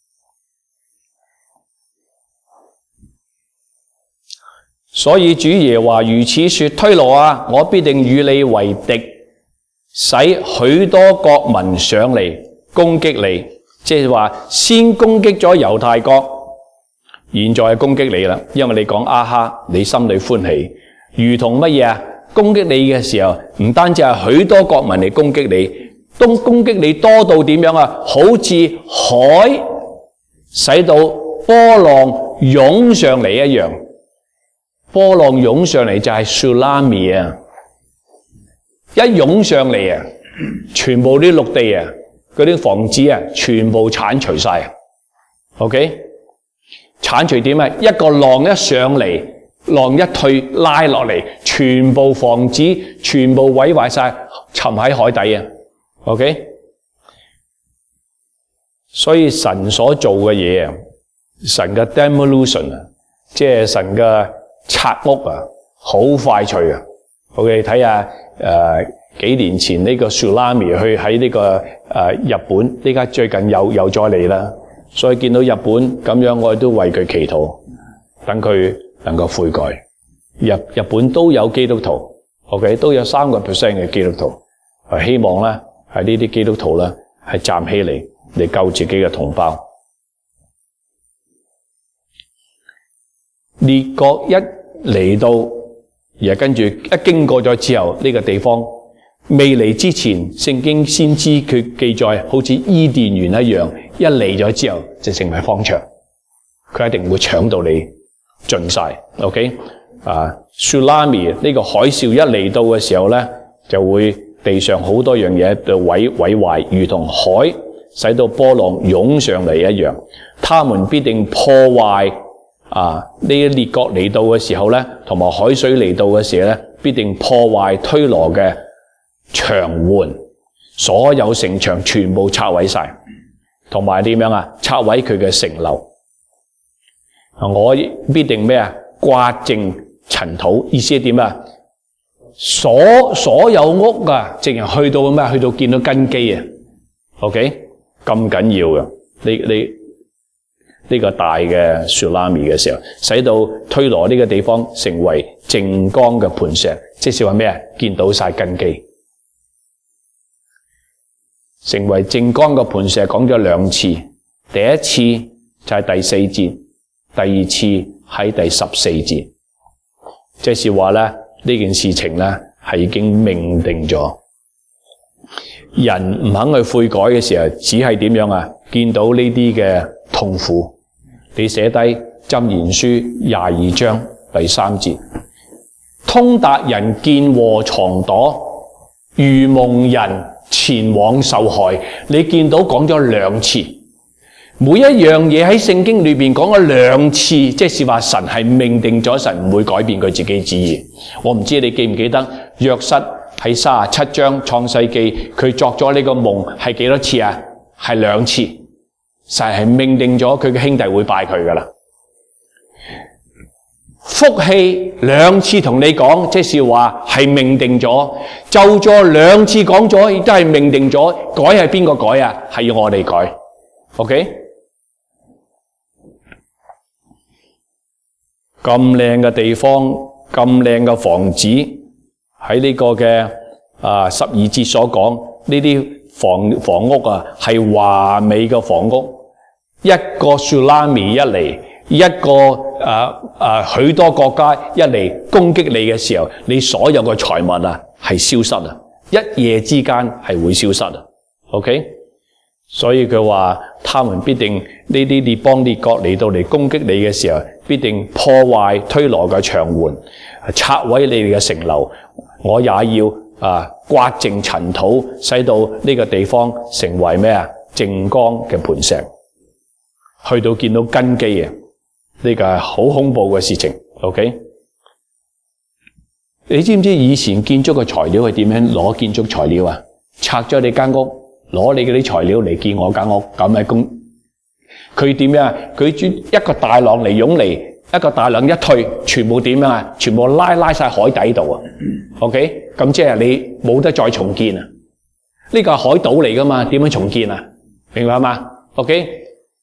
所以主耶和華如此說：推羅啊，我必定與你為敵，使許多國民上嚟攻擊你。即係話先攻擊咗猶太國，現在係攻擊你啦，因為你講阿哈，你心裏歡喜，如同乜嘢啊？攻擊你嘅時候，唔單止係許多國民嚟攻擊你，都攻擊你多到點樣啊？好似海使到波浪湧上嚟一樣，波浪湧上嚟就係 tsunami 啊！一湧上嚟啊，全部啲陸地啊，嗰啲房子啊，全部剷除晒。OK， 剷除點啊？一個浪一上嚟，浪一退拉落嚟，全部房子全部毀壞晒，沉喺海底啊。OK， 所以神所做嘅嘢啊，神嘅 demolition 啊，即係神嘅拆屋啊，好快脆啊。OK， 睇下誒幾年前呢個 tsunami 去喺呢、這個誒、呃、日本，呢家最近又又再嚟啦。所以見到日本咁樣，我哋都為佢祈禱，等佢能夠悔改。日日本都有基督徒 ，OK， 都有三個 percent 嘅基督徒，係希望咧係呢啲基督徒咧係站起嚟嚟救自己嘅同胞。列國一嚟到，而跟住一經過咗之後，呢、這個地方未嚟之前，聖經先知佢記載，好似伊甸園一樣，一嚟咗之後就成為荒場，佢一定會搶到你盡晒。OK， 啊 ，tsunami 呢個海嘯一嚟到嘅時候咧，就會地上好多樣嘢就毀毀壞，如同海使到波浪湧上嚟一樣，他們必定破壞。啊！呢啲列國嚟到嘅時候咧，同埋海水嚟到嘅時候咧，必定破壞推羅嘅牆垣，所有城牆全部拆毀晒，同埋點樣啊？拆毀佢嘅城樓。我必定咩啊？刮淨塵土，意思係點啊？所所有屋啊，淨係去到咩？去到見到根基啊。OK， 咁緊要嘅，你你。呢個大嘅 tsunami 嘅時候，使到推羅呢個地方成為淨光嘅磐石，即是話咩啊？見到晒根基，成為淨光嘅磐石講咗兩次，第一次就係第四節，第二次喺第十四節，即是話咧呢件事情咧係已經命定咗。人唔肯去悔改嘅時候，只係點樣啊？見到呢啲嘅痛苦。你寫低箴言書廿二章第三節， 通達人見禍藏躲，愚蒙人前往受害。你見到講咗兩次，每一樣嘢喺聖經裏邊講咗兩次，即是話神係命定咗，神唔會改變佢自己旨意。我唔知你記唔記得約瑟喺三十七章創世記，佢作咗呢個夢係幾多次啊？係兩次，神係命定咗佢嘅兄弟會拜佢噶啦。福氣兩次同你講，即是話係命定咗；咒詛兩次講咗，亦都係命定咗。改係邊個改啊？係要我哋改。OK？咁靚嘅地方，咁靚嘅房子，喺呢個嘅啊十二節所講呢啲房房屋啊，係華美嘅房屋。一個 tsunami 一嚟，一個啊啊許多國家一嚟攻擊你嘅時候，你所有嘅財物啊係消失啊，一夜之間係會消失啊。OK？所以佢話，他們必定呢啲列邦列國嚟到嚟攻擊你嘅時候，必定破壞推羅嘅牆垣，拆毀你哋嘅城樓。我也要啊刮淨塵土，使到呢個地方成為咩啊淨光嘅磐石。去到見到根基啊，呢個係好恐怖嘅事情。OK？ 你知唔知以前建築嘅材料係點樣攞建築材料啊？拆咗你間屋，攞你嗰啲材料嚟建我間屋，咁嘅工。佢點樣啊？佢專一個大浪嚟湧嚟，一個大浪一退，全部點樣啊？全部拉拉晒海底度啊。OK？ 咁即係你冇得再重建啊？呢個係海島嚟噶嘛？點樣重建啊？明白嘛 ？OK？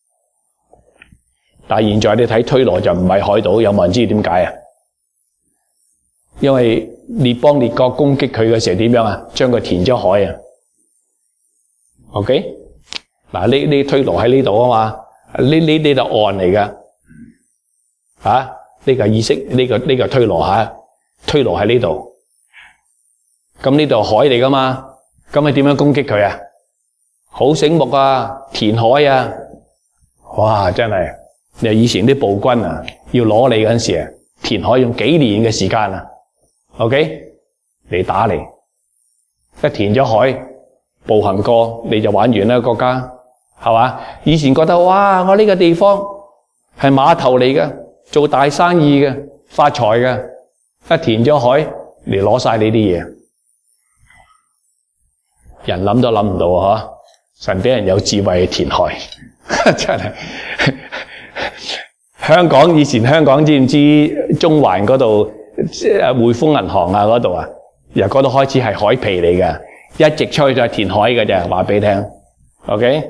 但係現在你睇推羅就唔係海島，有冇人知點解啊？因為列邦列國攻擊佢嘅時候點樣啊？將佢填咗海啊。OK？ 嗱，呢呢推羅喺呢度啊嘛，呢呢呢度岸嚟噶，吓、啊、呢、這個意識呢、這個呢、這個推羅吓、啊，推羅喺呢度。咁呢度海嚟噶嘛？咁你點樣攻擊佢啊？好醒目啊，填海啊！哇，真係你以前啲暴君啊，要攞你嗰陣時啊，填海用幾年嘅時間啊。OK？ 你打嚟，一填咗海。步行過你就玩完啦，國家係嘛？以前覺得哇，我呢個地方係碼頭嚟嘅，做大生意嘅，發財嘅，一填咗海嚟攞晒你啲嘢，人諗都諗唔到啊！神俾人有智慧去填海，真係。香港以前香港知唔知中環嗰度匯豐銀行啊嗰度啊，由嗰度開始係海皮嚟嘅。一直出去就係填海嘅啫，話俾你聽 ，OK？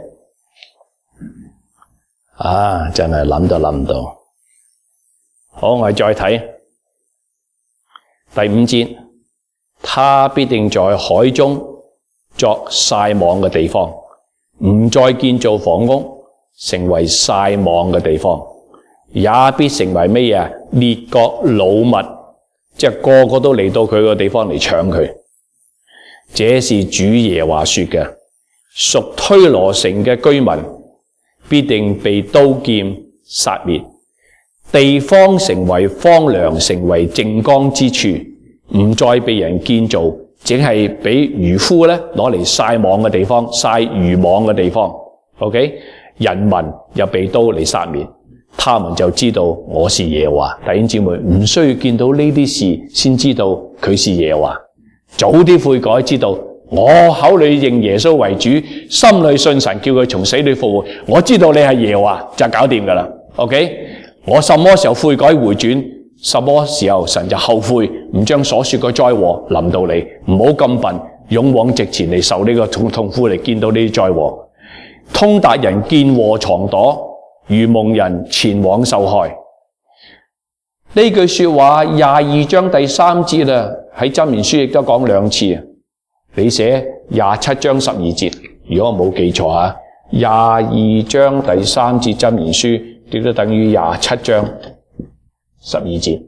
啊，真係諗都諗唔到。好，我哋再睇第五節，他必定在海中作曬網嘅地方，唔再建造房屋，成為曬網嘅地方，也必成為咩嘢？列國擄物，即係個個都嚟到佢個地方嚟搶佢。這是主耶和華說嘅，屬推羅城嘅居民必定被刀劍殺滅，地方成為荒涼，成為淨光之處，唔再被人建造，淨係俾漁夫咧攞嚟曬網嘅地方，曬漁網嘅地方。OK， 人民又被刀嚟殺滅，他們就知道我是耶和華。弟兄姊妹，唔需要見到呢啲事先知道佢是耶和華。早啲悔改，知道我口裏認耶穌為主，心裏信神，叫佢從死裏復活。我知道你係耶和華，就搞掂噶啦。OK， 我什麼時候悔改回轉，什麼時候神就後悔，唔將所說嘅災禍臨到你。唔好咁笨，勇往直前嚟受呢個痛痛苦，嚟見到呢啲災禍。通達人見禍藏躲，愚蒙人前往受害。呢句說話廿二章第三節啊，喺箴言書亦都講兩次啊。你寫廿七章十二節，如果我冇記錯啊，廿二章第三節箴言書亦都等於廿七章十二節。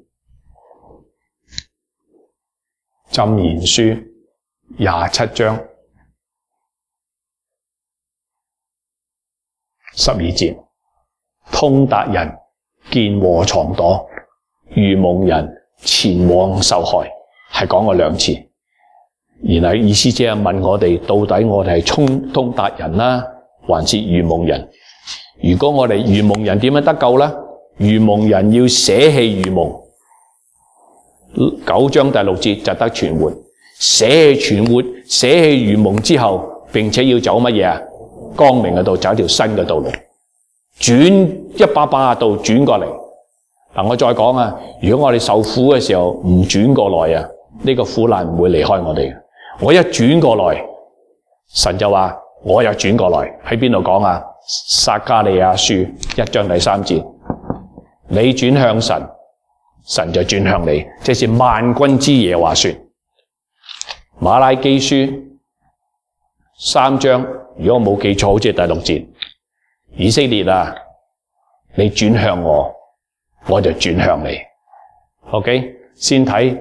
箴言書廿七章十二節，通達人見禍藏躲，愚蒙人前往受害，係講過兩次。然後意思即係問我哋，到底我哋係聰通達人啦，還是愚蒙人？如果我哋愚蒙人點樣得救呢？愚蒙人要捨棄愚蒙，九章第六節就得存活。捨棄存活，捨棄愚蒙之後，並且要走乜嘢啊？光明嘅道，走一條新嘅道路，轉一百八十度轉過嚟。嗱，我再講啊，如果我哋受苦嘅時候唔轉過來啊，呢個苦難唔會離開我哋嘅。我一轉過來，神就話我又轉過來。喺邊度講啊？撒迦利亞書一章第三節，你轉向神，神就轉向你。這是萬軍之耶和華說。馬拉基書三章，如果我冇記錯，好似第六節，以色列啊，你轉向我，我就轉向你。OK， 先睇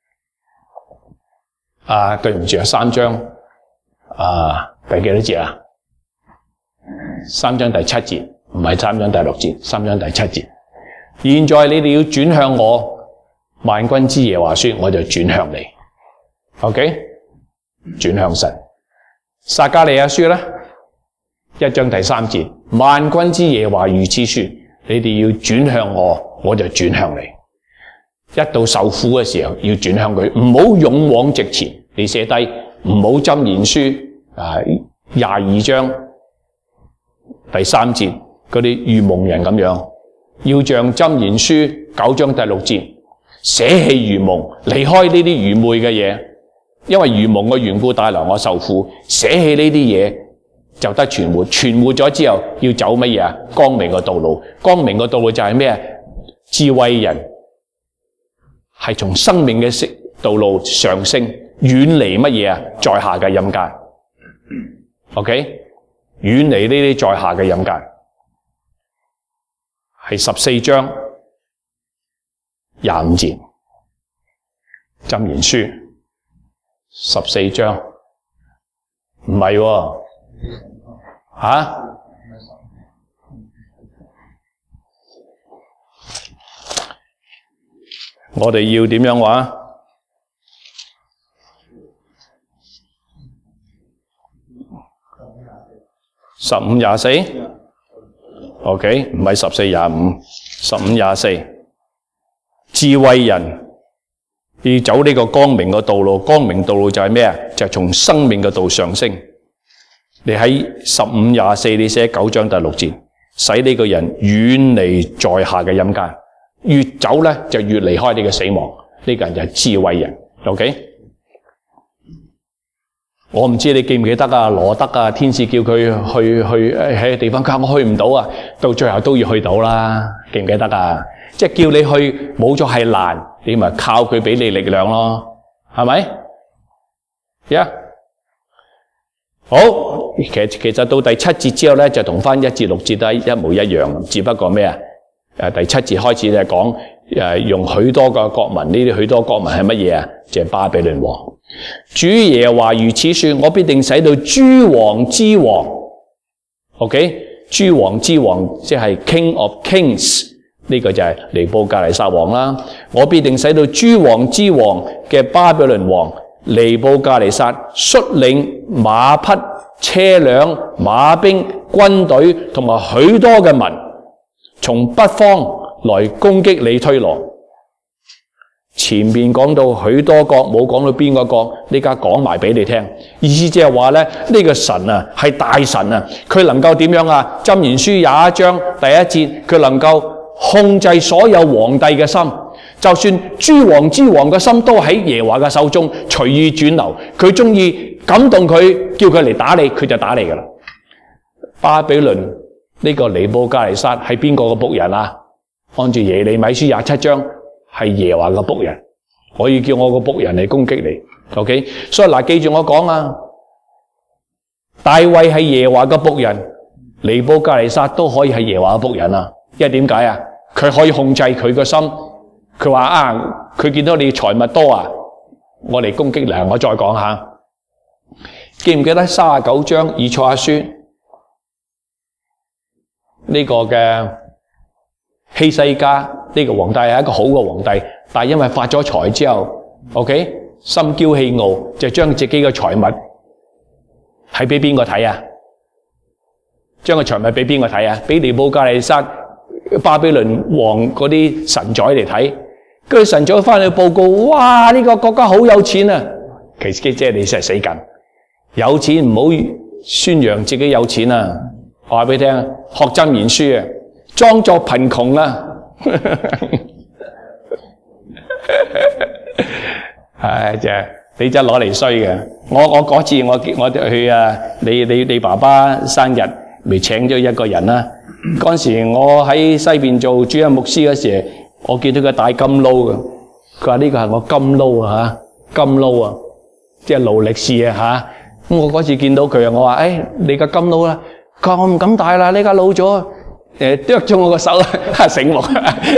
啊，對唔住啊，三章啊，第幾多節啊？三章第七節，唔係三章第六節，三章第七節。現在你哋要轉向我，萬軍之耶和華說，我就轉向你。OK， 轉向神。撒迦利亞書呢，一章第三節，萬軍之耶和華如此說，你哋要轉向我，我就轉向你。一到受苦嘅時候，要轉向佢，唔好勇往直前。你寫低，唔好箴言書啊，廿二章第三節嗰啲愚蒙人咁樣，要像箴言書九章第六節，捨棄愚蒙，離開呢啲愚昧嘅嘢。因為愚蒙嘅緣故帶來我受苦，捨棄呢啲嘢就得存活。存活咗之後要走乜嘢啊？光明嘅道路。光明嘅道路就係咩？智慧人係從生命嘅道路上升，遠離乜嘢啊？在下嘅陰間。OK， 遠離呢啲在下嘅陰間。係十四章廿五節，箴言書。十四章唔係喎，吓？我哋要點樣話？十五廿四 ，OK， 唔係十四廿五，十五廿四，智慧人。要走呢個光明嘅道路，光明道路就係咩啊？就係從生命嘅道上升。你喺十五廿四，你寫九章第六節，使呢個人遠離在下嘅陰間，越走咧就越離開呢個死亡。呢個人就係智慧人。OK， 我唔知你記唔記得啊？羅德啊，天使叫佢去去喺個地方，佢話我去唔到啊，到最後都要去到啦。記唔記得啊？即係叫你去，冇咗係難。你咪靠佢俾你力量咯，係咪？呀、yeah. 好，其實其實到第七節之後咧，就同翻一至六節都一模一樣，只不過咩啊？誒，第七節開始就係講誒，用許多個國民，呢啲許多國民係乜嘢啊？就係、是、巴比倫王。主耶和華如此說：我必定使到諸王之王 ，OK， 諸王之王即係 King of Kings。呢個就係尼布甲尼撒王啦，我必定使到諸王之王嘅巴比倫王尼布甲尼撒率領馬匹、車輛、馬兵、軍隊同埋許多嘅民，從北方來攻擊你推羅。前面講到許多國，冇講到邊個國，呢家講埋俾你聽。意思即係話咧，呢個神啊係大神啊，佢能夠點樣啊？箴言書廿一章第一節，佢能夠控制所有皇帝嘅心，就算諸王之王嘅心都喺耶和華嘅手中，隨意轉流。佢中意感動佢，叫佢嚟打你，佢就打你噶啦。巴比倫呢個尼布甲尼撒係邊個嘅僕人啊？按住耶利米書廿七章，係耶和華嘅僕人。我要叫我個僕人嚟攻擊你。OK， 所以嗱，記住我講啊，大衛係耶和華嘅僕人，尼布甲尼撒都可以係耶和華嘅僕人啊。因為點解啊？佢可以控制佢個心。佢話啊，佢見到你財物多啊，我嚟攻擊你。我再講下，記唔記得三十九章以賽亞書呢個嘅希西家呢個皇帝係一個好嘅皇帝， 但係因為發咗財之後 ，OK， 心驕氣傲，就將自己嘅財物係俾邊個睇啊？將個財物俾邊個睇啊？俾尼布甲尼撒巴比倫王嗰啲臣宰嚟睇，跟住臣宰翻去報告，哇！呢個國家好有錢啊！其實即係你真係死緊，有錢唔好宣揚自己有錢啊！話俾你聽，學箴言書啊，裝作貧窮啊！唉，就係你真係攞嚟衰嘅。我我嗰次我我去啊，你你你爸爸生日，咪請咗一個人啦。嗰時我喺西邊做主任牧師嗰時，我見到佢戴金撈嘅。佢話呢個係我金撈啊嚇，金撈啊，即係勞力士啊嚇。咁我嗰次見到佢啊，我話：誒，你個金撈啦。佢話我唔敢戴啦，呢家老咗，誒剁咗我個手，醒目，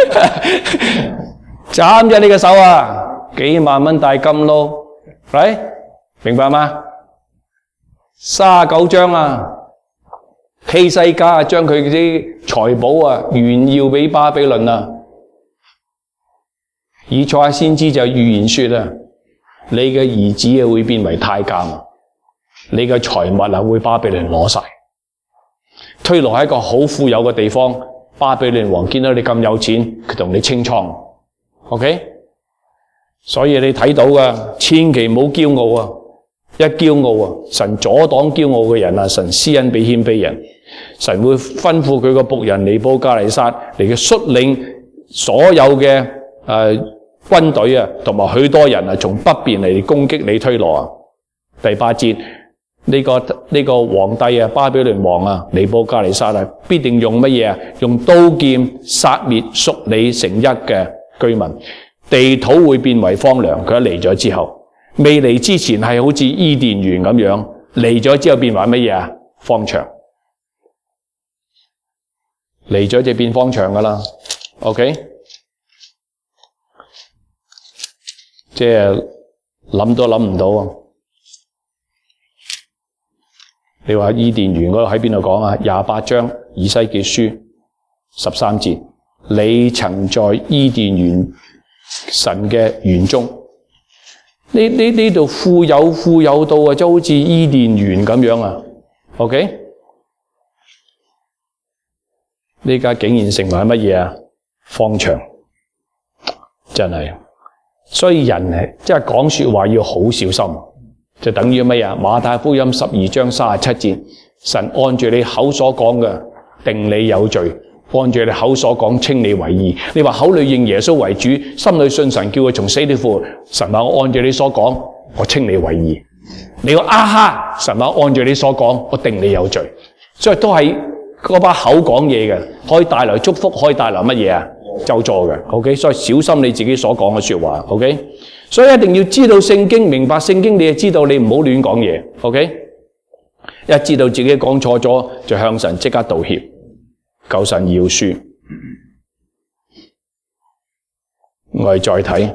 斬咗你個手啊！幾萬蚊戴金撈，嚟明白嗎？三十九章啊！希西家將佢啲財寶啊炫耀俾巴比倫啊！以賽亞先知就預言說啊，你嘅兒子啊會變為太監，你嘅財物啊會巴比倫攞晒。推羅係一個好富有嘅地方，巴比倫王見到你咁有錢，佢同你清倉。OK， 所以你睇到噶，千祈唔好驕傲啊！一驕傲啊，神阻擋驕傲嘅人啊，神施恩俾謙卑人。神會吩咐佢個僕人尼布甲尼撒嚟嘅率領所有嘅誒、呃、軍隊啊，同埋許多人啊，從北邊嚟攻擊你推羅啊。第八節呢、這個呢、這個皇帝啊，巴比倫王啊，尼布甲尼撒啊，必定用乜嘢啊？用刀劍殺滅屬你城邑嘅居民，地土會變為荒涼。佢一嚟咗之後，未嚟之前係好似伊甸園咁樣，嚟咗之後變為乜嘢啊？荒場。嚟咗就變荒場噶啦 ，OK， 即係諗都諗唔到啊！你話伊甸園嗰度喺邊度講啊？廿八章以西結書十三節，你曾在伊甸園神嘅園中，呢呢呢度富有富有到啊，就好似伊甸園咁樣啊 ，OK。呢家竟然成為乜嘢啊？荒場，真係。所以人係即係講說話要好小心，就等於乜嘢？馬太福音十二章三十七節，神按住你口所講嘅定你有罪，按住你口所講稱你為義。你話口裏認耶穌為主，心裏信神叫佢從死裏復活，神話我按住你所講，我稱你為義。你話啊哈，神話按住你所講，我定你有罪。所以都係。嗰把口講嘢嘅，可以帶來祝福，可以帶來乜嘢啊？咒詛嘅 ，OK， 所以小心你自己所講嘅說話 ，OK， 所以一定要知道聖經，明白聖經，你就知道你唔好亂講嘢 ，OK， 一知道自己講錯咗，就向神即刻道歉，求神饒恕。我哋再睇，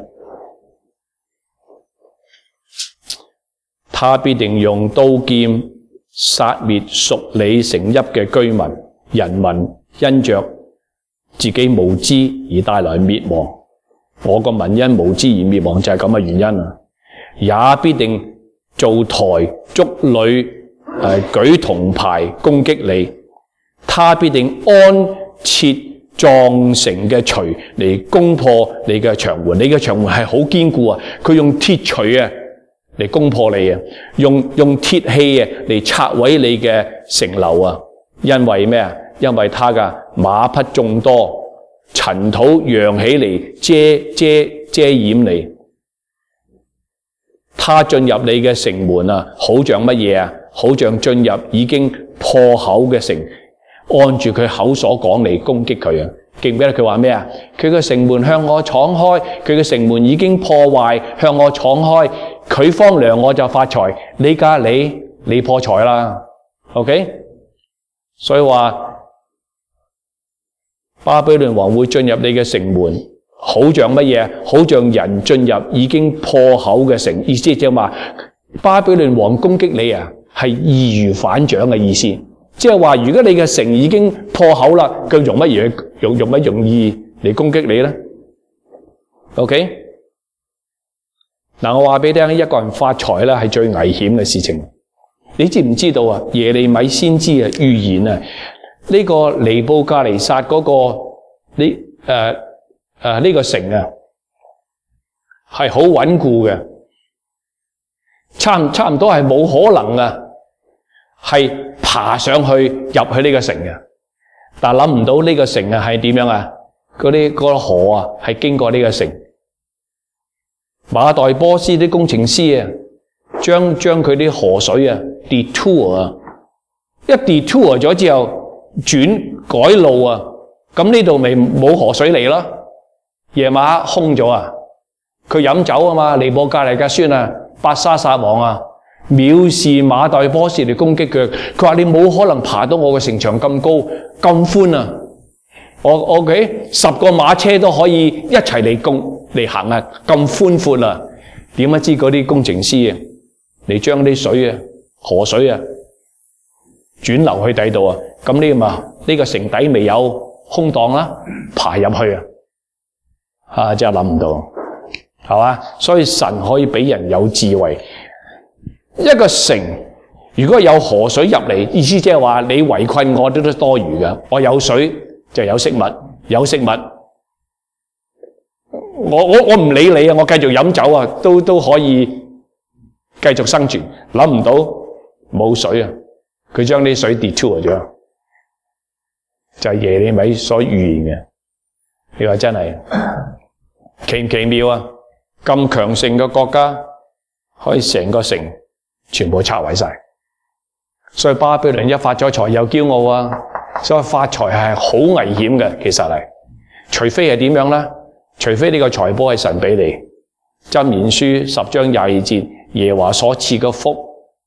他必定用刀劍殺滅屬你城邑嘅居民，人民因着自己無知而帶來滅亡。我個民因無知而滅亡就係咁嘅原因啊！也必定造台築壘，誒、呃、舉銅牌攻擊你。他必定安設撞城嘅錘嚟攻破你嘅牆垣。你嘅牆垣係好堅固啊！佢用鐵錘啊！嚟攻破你啊！用用鐵器啊嚟拆毀你嘅城樓啊！因為咩啊？因為他嘅馬匹眾多，塵土揚起嚟遮遮遮掩你。他進入你嘅城門啊，好像乜嘢啊？好像進入已經破口嘅城，按住佢口所講嚟攻擊佢啊！記唔記得佢話咩啊？佢嘅城門向我敞開，佢嘅城門已經破壞，向我敞開。佢荒涼我就發財，你家你你破財啦 ，OK？ 所以話巴比倫王會進入你嘅城門，好像乜嘢？好像人進入已經破口嘅城，意思即係話巴比倫王攻擊你啊，係易如反掌嘅意思。即係話如果你嘅城已經破口啦，佢用乜嘢用用乜容易嚟攻擊你咧？ OK？ 嗱，我話俾你聽，一個人發財咧係最危險嘅事情。你知唔知道啊？耶利米先知啊預言啊，呢個尼布甲尼撒嗰個呢誒誒呢個城啊係好穩固嘅，差唔差唔多係冇可能啊，係爬上去入去呢個城嘅。但係諗唔到呢個城啊係點樣啊？嗰啲嗰個河啊係經過呢個城。馬代波斯啲工程師啊，將將佢啲河水啊 detour 啊，一 detour 咗之後轉改路啊，咁呢度咪冇河水嚟咯。夜晚黑空咗啊，佢飲酒啊嘛，尼布甲尼撒啊，伯沙撒王啊，藐視馬代波斯嚟攻擊佢。佢話你冇可能爬到我嘅城牆咁高咁寬啊！我 OK 十個馬車都可以一齊嚟攻嚟行啊，咁寬闊啊！點不知嗰啲工程師啊，嚟將啲水啊河水啊轉流去第度啊，咁呢嘛呢個城底未有空檔啦，爬入去啊！啊，真係諗唔到，係嘛？所以神可以俾人有智慧。一個城如果有河水入嚟，意思即係話你圍困我都都多餘嘅。我有水就有食物，有食物，我我我唔理你啊，我繼續飲酒啊，都都可以繼續生存。諗唔到冇水啊，佢將啲水 detour 咗，就係耶利米所預言嘅。你話真係奇唔奇妙啊？咁強盛嘅國家可以成個城全部拆毀晒，所以巴比倫一發咗財又驕傲啊！所以發財係好危險嘅，其實係，除非係點樣呢？除非呢個財寶係神俾你。箴言書十章廿二節，耶和華所賜嘅福，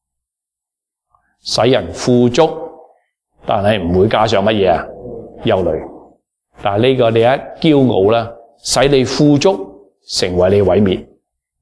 使人富足，但係唔會加上乜嘢啊？憂慮。但係呢個你一驕傲啦，使你富足，成為你毀滅。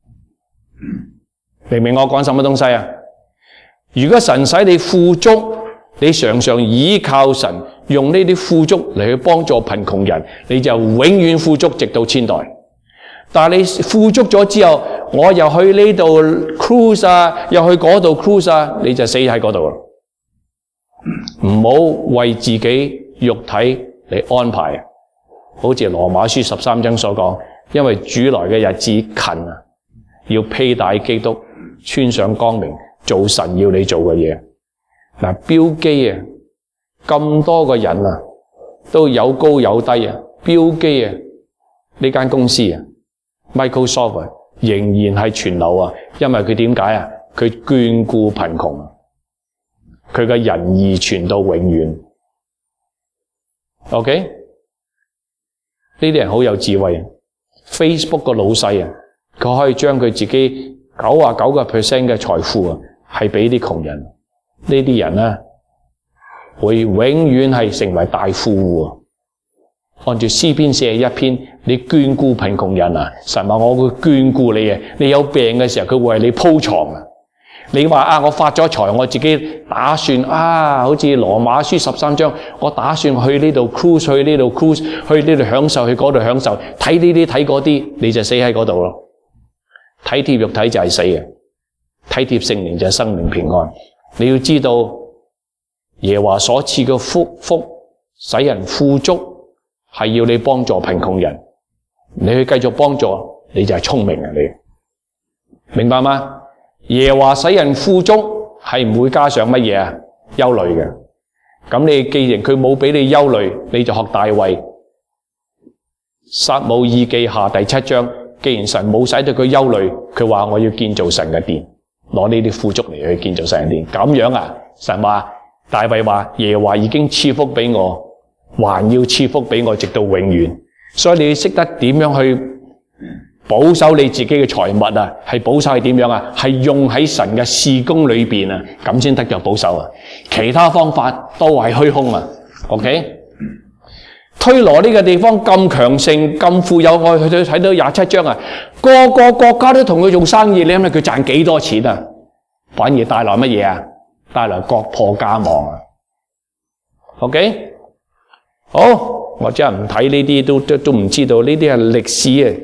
明唔明我講什麼東西啊？如果神使你富足，你常常依靠神，用呢啲富足嚟去幫助貧窮人，你就永遠富足直到千代。但係你富足咗之後，我又去呢度 cruise 啊，又去嗰度 cruise 啊，你就死喺嗰度啦。唔好為自己肉體嚟安排，好似羅馬書十三章所講，因為主來嘅日子近啊，要披戴基督，穿上光明，做神要你做嘅嘢。嗱，標基啊，咁多個人啊，都有高有低啊。標基啊，呢間公司啊 ，Microsoft 啊，仍然係存留啊，因為佢點解啊？佢眷顧貧窮啊，佢嘅仁義傳到永遠。OK， 呢啲人好有智慧啊。Facebook 個老細啊，佢可以將佢自己九十九個 percent 嘅財富啊，係俾啲窮人。呢啲人呢，會永遠係成為大富戶。按照詩篇四十一篇，你眷顧貧窮人啊，神話我會眷顧你啊。你有病嘅時候，佢會為你鋪床啊。你話啊，我發咗財，我自己打算啊，好似羅馬書十三章，我打算去呢度 cruise， 去呢度 cruise， 去呢度享受，去嗰度享受，睇呢啲睇嗰啲，你就死喺嗰度咯。體貼肉體就係死嘅，體貼聖靈就係生命平安。你要知道耶和華所賜嘅福福使人富足，係要你幫助貧窮人。你去繼續幫助，你就係聰明啊！你明白嗎？耶和華使人富足，係唔會加上乜嘢啊？憂慮嘅。咁你既然佢冇俾你憂慮，你就學大衛撒母耳記下第七章。既然神冇使到佢憂慮，佢話我要建造神嘅殿。攞呢啲富足嚟去建造神嘅殿，咁樣啊？神話大衛話耶和華已經賜福俾我，還要賜福俾我，直到永遠。所以你要識得點樣去保守你自己嘅財物啊？係保守係點樣啊？係用喺神嘅事工裏邊啊，咁先得着保守啊。其他方法都係虛空啊。OK， 推羅呢個地方咁強盛、咁富有，我去睇到廿七章啊，個個國家都同佢做生意，你諗下佢賺幾多錢啊？反而帶來乜嘢啊？帶來國破家亡啊。OK， 好，我真係唔睇呢啲，都都都唔知道呢啲係歷史啊。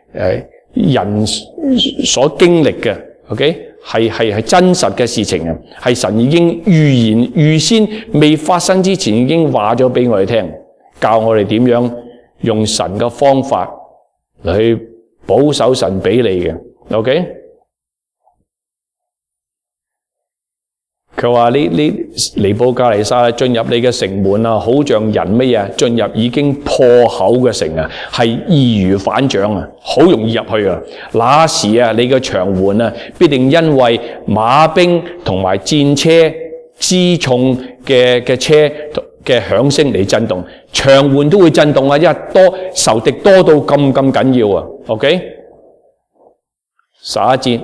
誒人所經歷嘅 ，OK 係係係真實嘅事情啊，係神已經預言預先未發生之前已經話咗俾我哋聽，教我哋點樣用神嘅方法嚟去保守神俾你嘅 ，OK。佢話：呢呢尼布甲尼撒進入你嘅城門啊，好像人乜嘢進入已經破口嘅城啊，係易如反掌啊，好容易入去啊。那時啊，你嘅牆垣啊，必定因為馬兵同埋戰車輜重嘅嘅車嘅響聲嚟震動，牆垣都會震動啊，因為多仇敵多到咁咁緊要啊。OK， 十一節，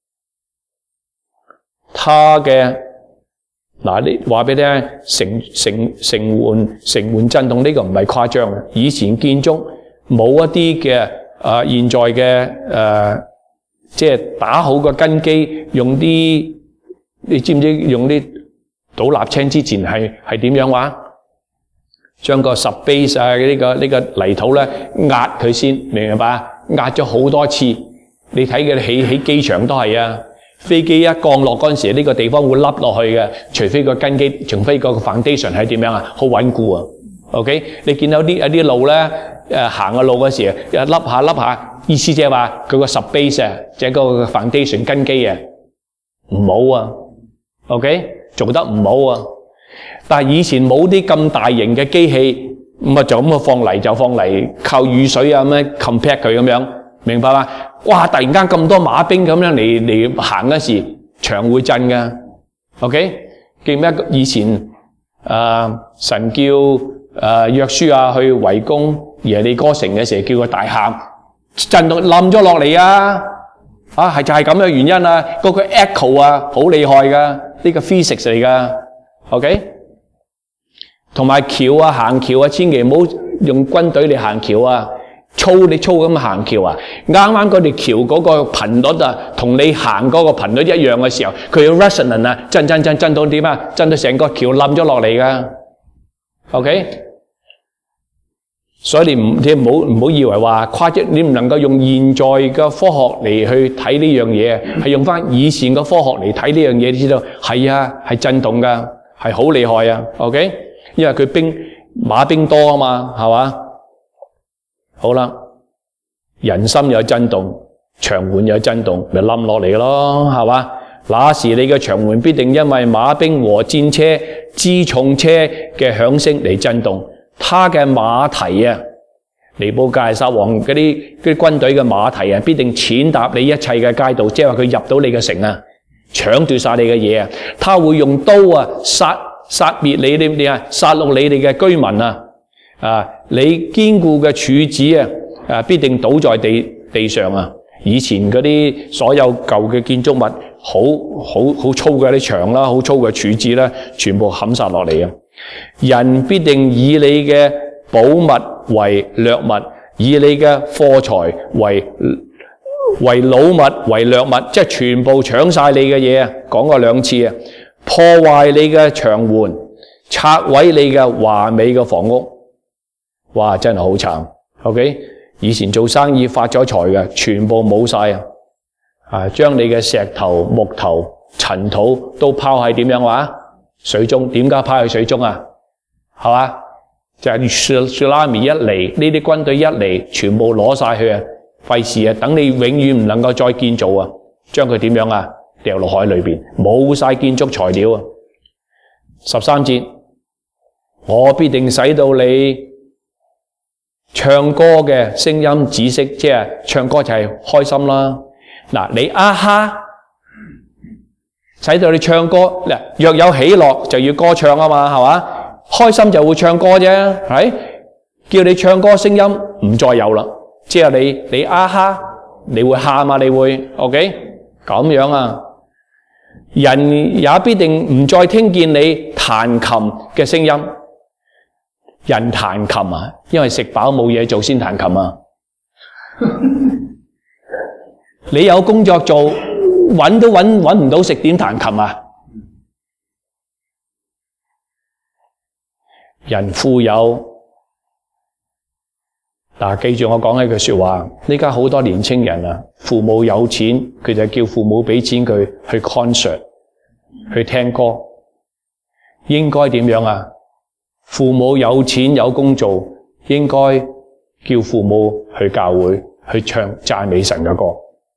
他嘅。嗱，你話俾你聽，城城城門城門震動呢個唔係誇張嘅。以前建築冇一啲嘅啊，現在嘅誒、呃，即係打好個根基，用啲你知唔知用啲倒立青之前係係點樣話？將個十 base 啊呢、這個呢、這個泥土咧壓佢先，明唔明白？壓咗好多次，你睇嘅起起機場都係啊。飛機一降落嗰陣時，呢、這個地方會凹落去嘅，除非個根基，除非個 foundation 係點樣啊，好穩固啊。OK， 你見到啲有啲路咧，誒行嘅路嗰時，一凹下凹下，意思即係話佢個 sub base 啊，即係個 foundation 根基啊，唔好啊。OK， 做得唔好啊。但係以前冇啲咁大型嘅機器，咁啊就咁啊放泥就放泥，靠雨水啊咁樣 compact 佢咁樣，明白嗎？哇！突然間咁多馬兵咁樣嚟嚟行嗰時，牆會震㗎。OK， 記唔記得以前誒、呃、神叫誒、呃、約書亞去圍攻耶利哥城嘅時候，叫佢大喊，震到冧咗落嚟啊！啊，係就係咁嘅原因啊！嗰、那個 echo 啊，好厲害㗎，呢、這個 physics 嚟㗎。OK， 同埋橋啊，行橋啊，千祈唔好用軍隊嚟行橋啊！操你操咁行橋啊，啱啱嗰條橋嗰個頻率啊，同你行嗰個頻率一樣嘅時候，佢要 resonance 啊，震震震震到點啊？震到成個橋冧咗落嚟噶。OK， 所以你唔你唔好唔好以為話誇張，你唔能夠用現在嘅科學嚟去睇呢樣嘢，係用翻以前嘅科學嚟睇呢樣嘢，你知道係啊，係震動噶，係好厲害啊。OK， 因為佢兵馬兵多啊嘛，係嘛？好啦，人心有震動，牆垣有震動，咪冧落嚟咯，係嘛？那時你嘅牆垣必定因為馬兵和戰車、輜重車嘅響聲嚟震動，他嘅馬蹄啊，尼布甲尼撒王嗰啲嗰啲軍隊嘅馬蹄啊，必定踐踏你一切嘅街道，即係話佢入到你嘅城啊，搶奪晒你嘅嘢啊，他會用刀啊殺殺滅你哋點啊，殺戮你哋嘅居民啊！啊！你堅固嘅柱子啊，啊必定倒在地地上啊！以前嗰啲所有舊嘅建築物，好好好粗嘅啲牆啦，好粗嘅柱子啦，全部冚晒落嚟啊！人必定以你嘅寶物為掠物，以你嘅貨財為為擄物為掠物，即係全部搶晒你嘅嘢啊！講過兩次啊！破壞你嘅牆垣，拆毀你嘅華美嘅房屋。哇！真係好慘 ，OK？ 以前做生意發咗財嘅，全部冇晒啊！啊，將你嘅石頭、木頭、塵土都拋喺點樣話？水中。點解拋喺水中啊？係嘛？就係蘇拉米一嚟，呢啲軍隊一嚟，全部攞晒去啊！費事啊！等你永遠唔能夠再建造啊！將佢點樣啊？掉落海裏邊，冇晒建築材料啊！十三節，我必定使到你。唱歌嘅聲音止息，即係唱歌就係開心啦。嗱，你啊哈，使到你唱歌嗱，若有喜樂就要歌唱啊嘛，係嘛？開心就會唱歌啫，係叫你唱歌聲音唔再有啦，即係你你啊哈，你會喊啊，你會 OK 咁樣啊？人也必定唔再聽見你彈琴嘅聲音。人彈琴啊，因為食飽冇嘢做先彈琴啊。你有工作做，搵都搵搵唔到食，點彈琴啊？人富有嗱，記住我講一句說話，呢家好多年青人啊，父母有錢，佢就叫父母俾錢佢去 concert， 去聽歌。應該點樣啊？父母有錢有工做，應該叫父母去教會去唱讚美神嘅歌。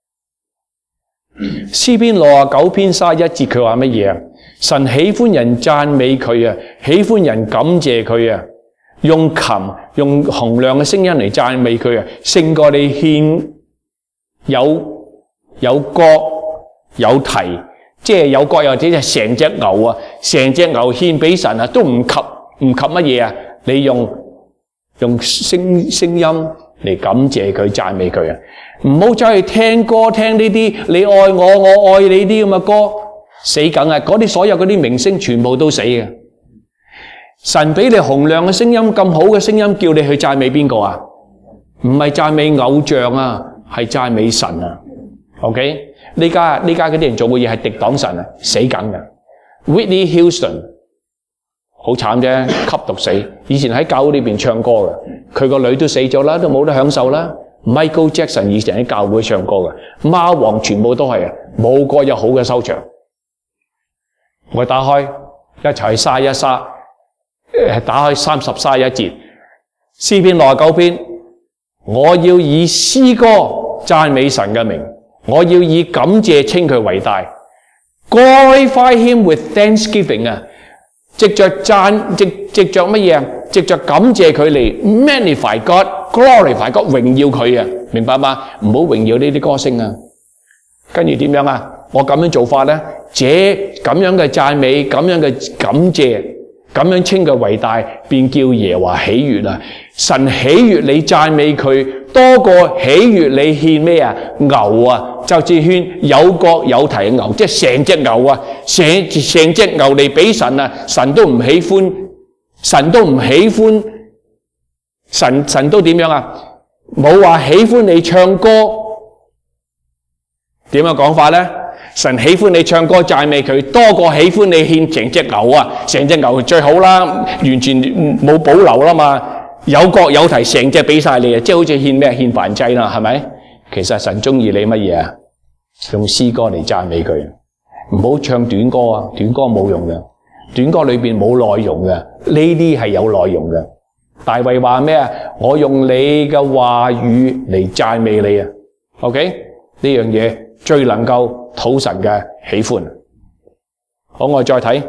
詩篇六十九篇三十一節佢話乜嘢啊？神喜歡人讚美佢啊，喜歡人感謝佢啊，用琴用洪亮嘅聲音嚟讚美佢啊，勝過你獻有有角有蹄，即係有角有蹄，就成隻牛啊，成隻牛獻俾神啊，都唔及唔及乜嘢啊？你用用聲聲音嚟感謝佢讚美佢啊！唔好走去聽歌聽呢啲你愛我我愛你啲咁嘅歌，死梗啊！嗰啲所有嗰啲明星全部都死嘅。神俾你洪亮嘅聲音，咁好嘅聲音，叫你去讚美邊個啊？唔係讚美偶像啊，係讚美神啊。OK， 呢家呢家嗰啲人做嘅嘢係敵擋神啊，死梗嘅。Whitney Houston 好慘啫，吸毒死。以前喺教會裏邊唱歌嘅，佢個女都死咗啦，都冇得享受啦。Michael Jackson 以前喺教會唱歌嘅，貓王全部都係啊，冇個有好嘅收場。我打開一齊去嘥一嘥，打開三十嘥一節，詩篇六十九篇，我要以詩歌讚美神嘅名，我要以感謝稱佢為大 ，glorify him with thanksgiving 啊！藉着讚，藉藉着乜嘢啊？藉着感謝佢嚟 magnify God、glorify God， 榮耀佢啊！明白嗎？唔好榮耀呢啲歌星啊！跟住點樣啊？我咁樣做法咧，這咁樣嘅讚美，咁樣嘅感謝，咁樣稱佢為大，便叫耶和華喜悅啊！神喜悅你讚美佢，多過喜悅你獻咩啊？牛啊！就至獻有角有蹄嘅牛，即係成隻牛啊，成成隻牛嚟俾神啊，神都唔喜歡，神都唔喜歡，神神都點樣啊？冇話喜歡你唱歌，點樣講法咧？神喜歡你唱歌讚美佢，多過喜歡你獻成隻牛啊！成隻牛最好啦，完全冇保留啦嘛，有角有蹄，成隻俾晒你啊！即係好似獻咩獻燔祭啦，係咪？其實神中意你乜嘢啊？用詩歌嚟讚美佢，唔好唱短歌啊！短歌冇用嘅，短歌裏邊冇內容嘅，呢啲係有內容嘅。大衛話咩啊？我用你嘅話語嚟讚美你啊 ！OK， 呢樣嘢最能夠討神嘅喜歡。好，我再睇，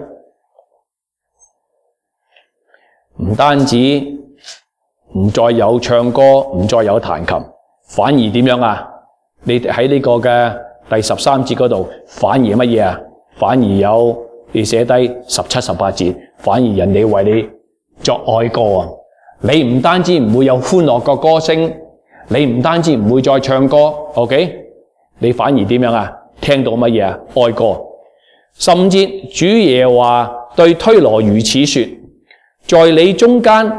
唔單止唔再有唱歌，唔再有彈琴，反而點樣啊？你喺呢個嘅第十三節嗰度，反而乜嘢啊？反而有你寫低十七、十八節，反而人哋為你作愛歌啊！你唔單止唔會有歡樂嘅歌聲，你唔單止唔會再唱歌 ，OK？ 你反而點樣啊？聽到乜嘢啊？愛歌。十五節，主耶和華對推羅如此說：在你中間，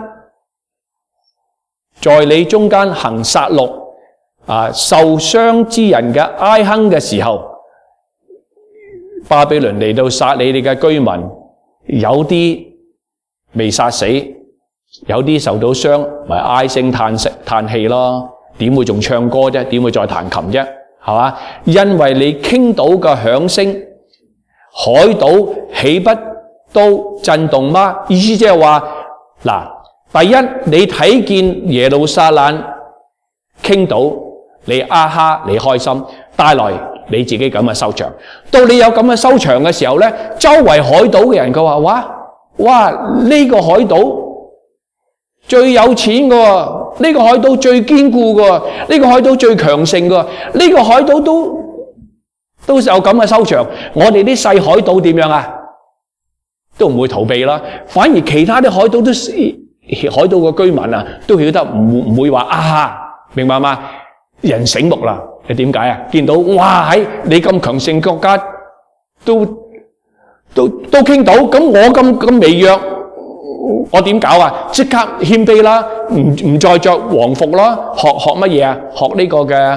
在你中間行殺戮啊，受傷之人嘅哀哼嘅時候，巴比倫嚟到殺你哋嘅居民，有啲未殺死。有啲受到傷，咪唉聲嘆息嘆氣咯，點會仲唱歌啫？點會再彈琴啫？係嘛？因為你傾倒嘅響聲，海島豈不都震動嗎？意思即係話，嗱，第一你睇見耶路撒冷傾倒，你啊哈，你開心，帶來你自己咁嘅收場。到你有咁嘅收場嘅時候咧，周圍海島嘅人佢話：哇哇，呢個海島最有錢嘅喎，呢個海島最堅固嘅喎，呢個海島最強盛嘅喎，呢個海島都都有咁嘅收場。我哋啲細海島點樣啊？都唔會逃避啦，反而其他啲海島都海島嘅居民啊，都曉得唔唔會話啊，明白嗎？人醒目啦，你點解啊？見到哇喺你咁強盛國家都都都傾到，咁我咁咁微弱，我點搞啊？即刻謙卑啦，唔唔再着皇服啦，學學乜嘢啊？學呢個嘅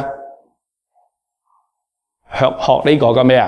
學學呢個嘅咩啊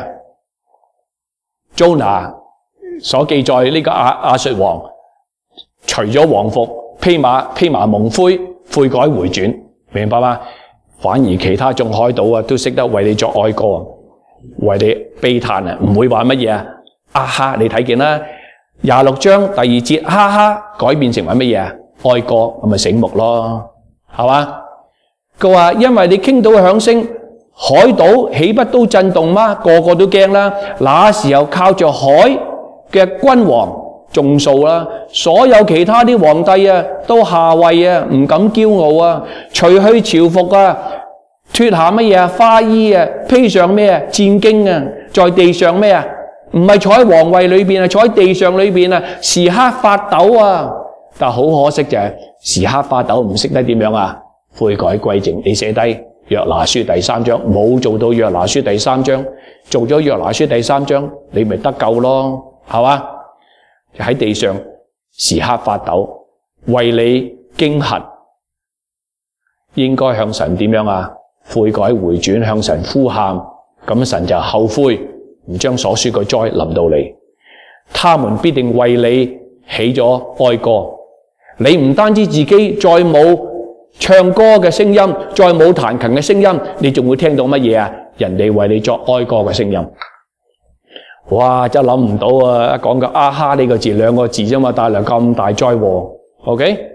？Jonah 所記載呢個亞亞述王，除咗皇服，披麻披麻蒙灰， 悔改回轉，明白嗎？反而其他眾海島啊，都識得為你作哀歌，為你悲嘆啊，唔會話乜嘢啊？啊哈！你睇見啦，廿六章第二節，哈哈，改變成為乜嘢啊？哀歌，咁咪醒目咯，係嘛？佢話因為你傾倒嘅響聲，海島豈不都震動嗎？個個都驚啦。那時候靠着海嘅君王眾數啦，所有其他啲皇帝啊，都下位啊，唔敢驕傲啊，除去朝服啊，脫下乜嘢啊？花衣啊，披上咩啊？戰兢啊，在地上咩啊？唔係坐喺皇位裏邊啊，坐喺地上裏邊啊，時刻發抖啊！但好可惜就係時刻發抖，唔識得點樣啊？悔改歸正。你寫低約拿書第三章，冇做到約拿書第三章，做咗約拿書第三章，你咪得救咯，係嘛？喺地上時刻發抖，為你驚嚇，應該向神點樣啊？悔改回轉，向神呼喊，咁神就後悔，唔將所說嘅災臨到你。他們必定為你起咗哀歌。你唔單止自己再冇唱歌嘅聲音，再冇彈琴嘅聲音，你仲會聽到乜嘢啊？人哋為你作哀歌嘅聲音。哇！真諗唔到啊！講個啊哈呢個字，兩個字啫嘛，帶嚟咁大災禍。OK，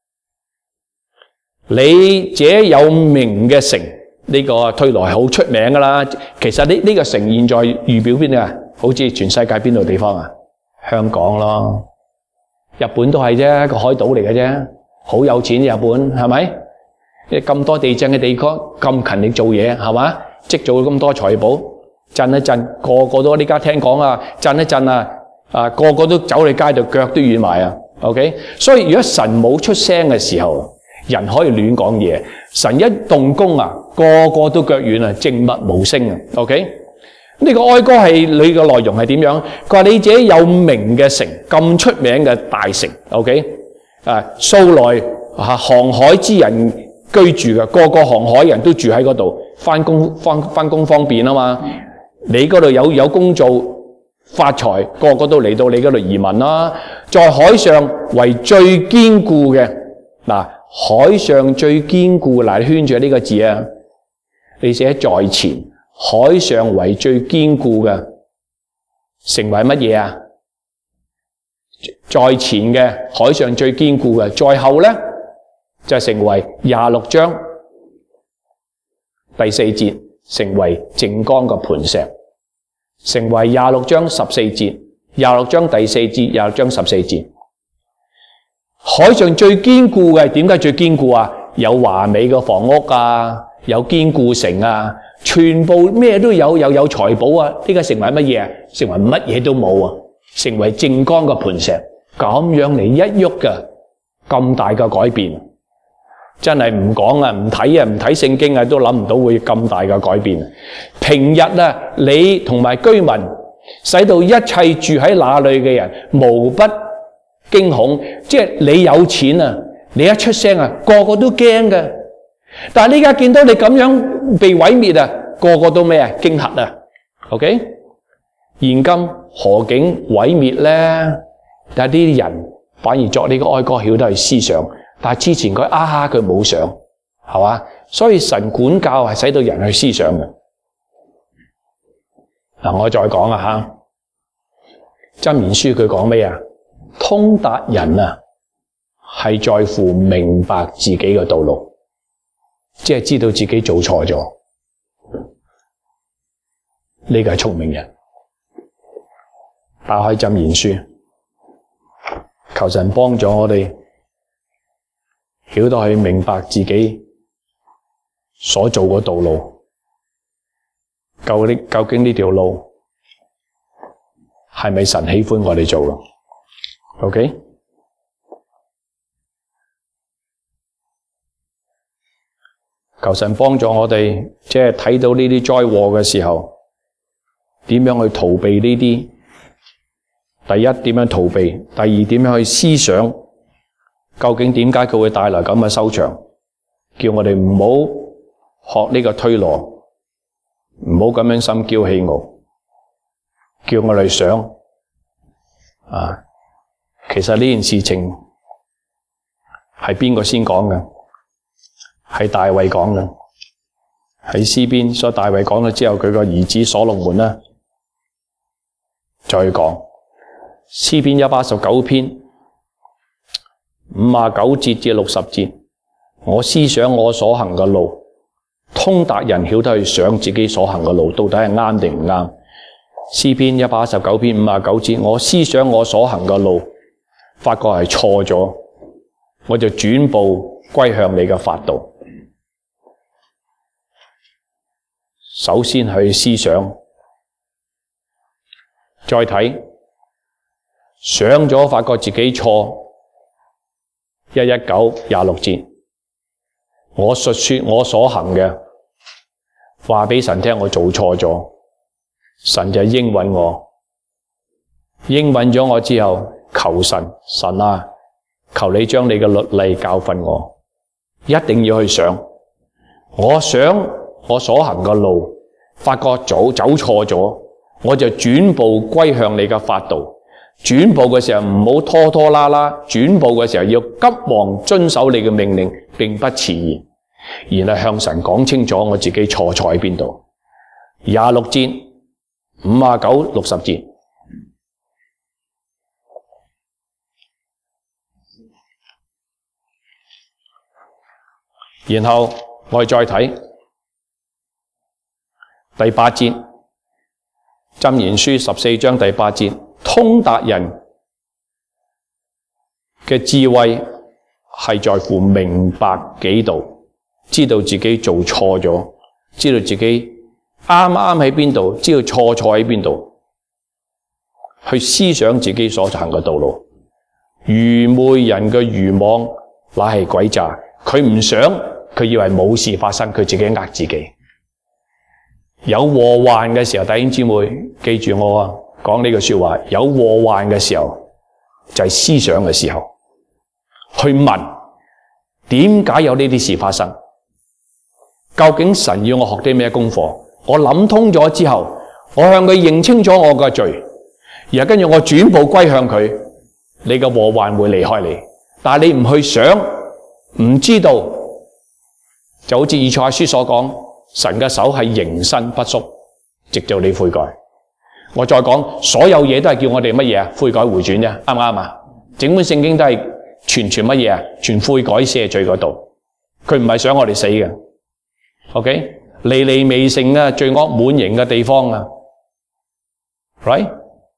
你這有名嘅城，呢個推羅係好出名噶啦。其實呢呢個城現在預表邊啊？好似全世界邊度地方啊？香港咯，日本都係啫，個海島嚟嘅啫，好有錢日本係咪？咁多地震嘅地區，咁勤力做嘢係嘛？積造咁多財寶。震一震，個個都呢家聽講啊，震一震啊，啊個個都走去街度，腳都軟埋啊。OK， 所以如果神冇出聲嘅時候，人可以亂講嘢；神一動工啊，個個都腳軟啊，靜默無聲啊。OK， 呢個哀歌係你嘅內容係點樣？佢話你自己有名嘅城，咁出名嘅大城。OK， 啊，素來啊航海之人居住嘅，個個航海人都住喺嗰度，翻工翻翻工方便啊嘛。你嗰度有有工做發財，個個都嚟到你嗰度移民啦。在海上為最堅固嘅，嗱，海上最堅固，嗱，你圈住呢個字啊，你寫在前，海上為最堅固嘅，成為乜嘢啊？在前嘅海上最堅固嘅，在後咧就成為廿六章第四節。成為靜岡嘅磐石，成為廿六章十四節，廿六章第四節，廿六章十四節。海上最堅固嘅，點解最堅固啊？有華美嘅房屋啊，有堅固城啊，全部咩都有，又有財寶啊。呢個成為乜嘢啊？成為乜嘢都冇啊？成為靜岡嘅磐石，咁樣嚟一喐嘅，咁大嘅改變。真係唔講啊，唔睇啊，唔睇聖經啊，都諗唔到會咁大嘅改變。平日啊，你同埋居民，使到一切住喺那裏嘅人無不驚恐。即係你有錢啊，你一出聲啊，個個都驚嘅。但係呢家見到你咁樣被毀滅啊，個個都咩啊？驚嚇啊。OK， 現今何竟毀滅咧？但係呢啲人反而作呢個哀歌，曉得去思想。但係之前佢啊哈佢冇想，係嘛？所以神管教係使到人去思想嘅。嗱，我再講啊吓，箴言書佢講咩啊？通達人啊，係在乎明白自己嘅道路，即係知道自己做錯咗，呢個係聰明人。打開箴言書，求神幫助我哋。曉得去明白自己所做嘅道路，究竟究竟呢條路係咪神喜歡我哋做嘅 ？OK， 求神幫助我哋，即係睇到呢啲災禍嘅時候，點樣去逃避呢啲？第一，點樣逃避？第二，點樣去思想？究竟點解佢會帶來咁嘅收場？叫我哋唔好學呢個推羅，唔好咁樣心驕氣傲。叫我哋想啊，其實呢件事情係邊個先講嘅？ 係大衛講嘅，喺詩篇，所以大衛講咗之後，佢個兒子所羅門呢，再講詩篇一百一十九篇五十九節至六十節，我思想我所行嘅路，通達人曉得去想自己所行嘅路到底係啱定唔啱。詩篇一百一十九篇五十九節，我思想我所行嘅路，發覺係錯咗，我就轉步歸向你嘅法度。首先去思想，再睇，想咗發覺自己錯。一一九廿六節，我述說我所行嘅，話俾神聽，我做錯咗，神就應允我，應允咗我之後，求神，神啊，求你將你嘅律例教訓我，一定要去想，我想我所行嘅路，發覺走走錯咗，我就轉步歸向你嘅法度。轉步嘅時候唔好拖拖拉拉，轉步嘅時候要急忙遵守你嘅命令，並不遲延，然後向神講清楚我自己錯錯喺邊度。廿六節、五十九、六十節，然後我哋再睇第八節，箴言書十四章第八節。通達人嘅智慧係在乎明白己道，知道自己做錯咗，知道自己啱啱喺邊度，知道錯錯喺邊度，去思想自己所行嘅道路。愚昧人嘅愚妄乃係詭詐，佢唔想，佢以為冇事發生，佢自己呃自己。有禍患嘅時候，弟兄姊妹記住我啊！講呢句說話，有禍患嘅時候就係思想嘅時候，去問點解有呢啲事發生？究竟神要我學啲咩功課？我諗通咗之後，我向佢認清楚我嘅罪，然後跟住我轉步歸向佢，你嘅禍患會離開你。但係你唔去想，唔知道，就好似以賽亞書所講，神嘅手係仍伸不縮，直到你悔改。我再講，所有嘢都係叫我哋乜嘢啊？悔改回轉啫，啱唔啱啊？整本聖經都係全全乜嘢啊？全悔改赦罪嗰度，佢唔係想我哋死嘅。OK， 尼尼微城啊，罪惡滿盈嘅地方啊 ，right？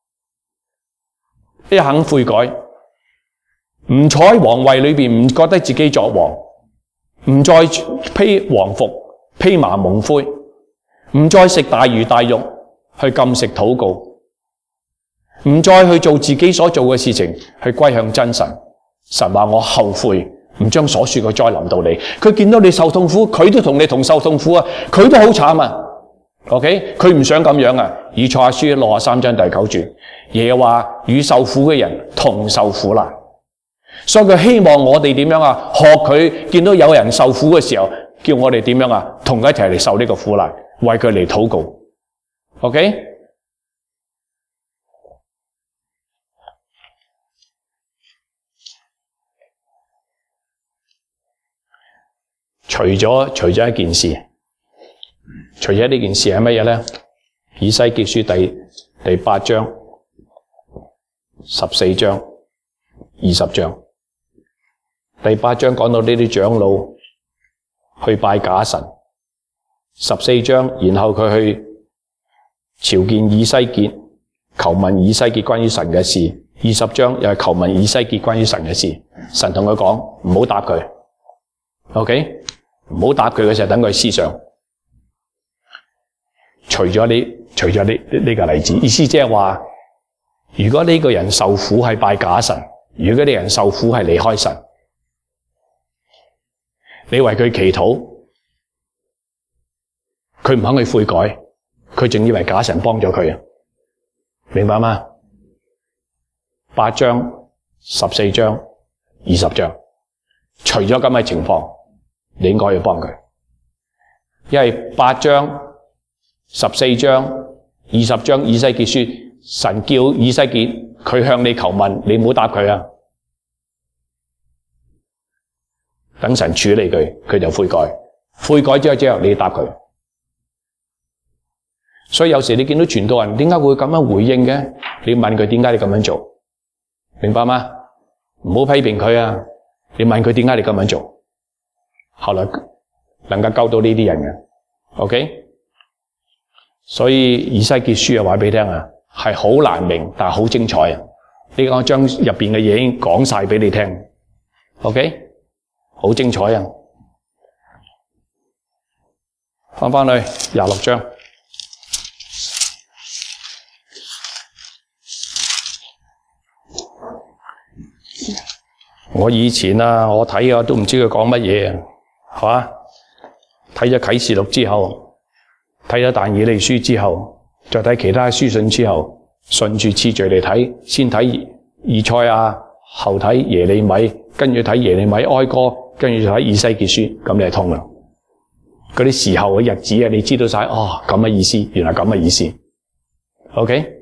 一肯悔改，唔坐喺皇位裏邊，唔覺得自己作王，唔再披皇服、披麻蒙灰，唔再食大魚大肉。去禁食禱告，唔再去做自己所做嘅事情，去歸向真神。神話我後悔，唔將所說嘅災臨到你。佢見到你受痛苦，佢都同你同受痛苦啊，佢都好慘啊。OK， 佢唔想咁樣啊。以賽亞書六十三章第九節，耶和華與受苦嘅人同受苦難，所以佢希望我哋點樣啊？學佢見到有人受苦嘅時候，叫我哋點樣啊？同佢一齊嚟受呢個苦難，為佢嚟禱告。OK， 除咗除咗一件事，除咗呢件事係乜嘢咧？以西結書第第八章、十四章、二十章。第八章講到呢啲長老去拜假神，十四章然後佢去朝見以西結，求問以西結關於神嘅事。二十章又係求問以西結關於神嘅事。神同佢講唔好答佢 ，OK， 唔好答佢嘅時候等佢思想。除咗呢，除咗呢呢個例子，意思即係話，如果呢個人受苦係拜假神，如果呢個人受苦係離開神，你為佢祈禱，佢唔肯去悔改。佢仲以為假神幫咗佢啊，明白嗎？八章、十四章、二十章，除咗咁嘅情況，你應該要幫佢，因為八章、十四章、二十章以西結書，神叫以西結佢向你求問，你唔好答佢啊。 等神處理佢，佢就悔改。悔改之後之後，你答佢。所以有時你見到傳道人點解會咁樣回應嘅？你問佢點解你咁樣做，明白嗎？唔好批評佢啊！你問佢點解你咁樣做，後來能夠救到呢啲人嘅。OK， 所以以西結書啊話俾你聽啊，係好難明，但係好精彩啊！呢個我將入邊嘅嘢已經講晒俾你聽。OK， 好精彩啊！翻翻去廿六章。我以前啊，我睇啊都唔知佢講乜嘢啊，係嘛？睇咗啟示錄之後，睇咗但以理書之後，再睇其他書信之後，順住次序嚟睇，先睇以賽亞，後睇耶利米，跟住睇耶利米哀歌，跟住就睇以西結書，咁你係通啦。嗰啲時候嘅日子啊，你知道晒哦，咁嘅意思，原來咁嘅意思。OK，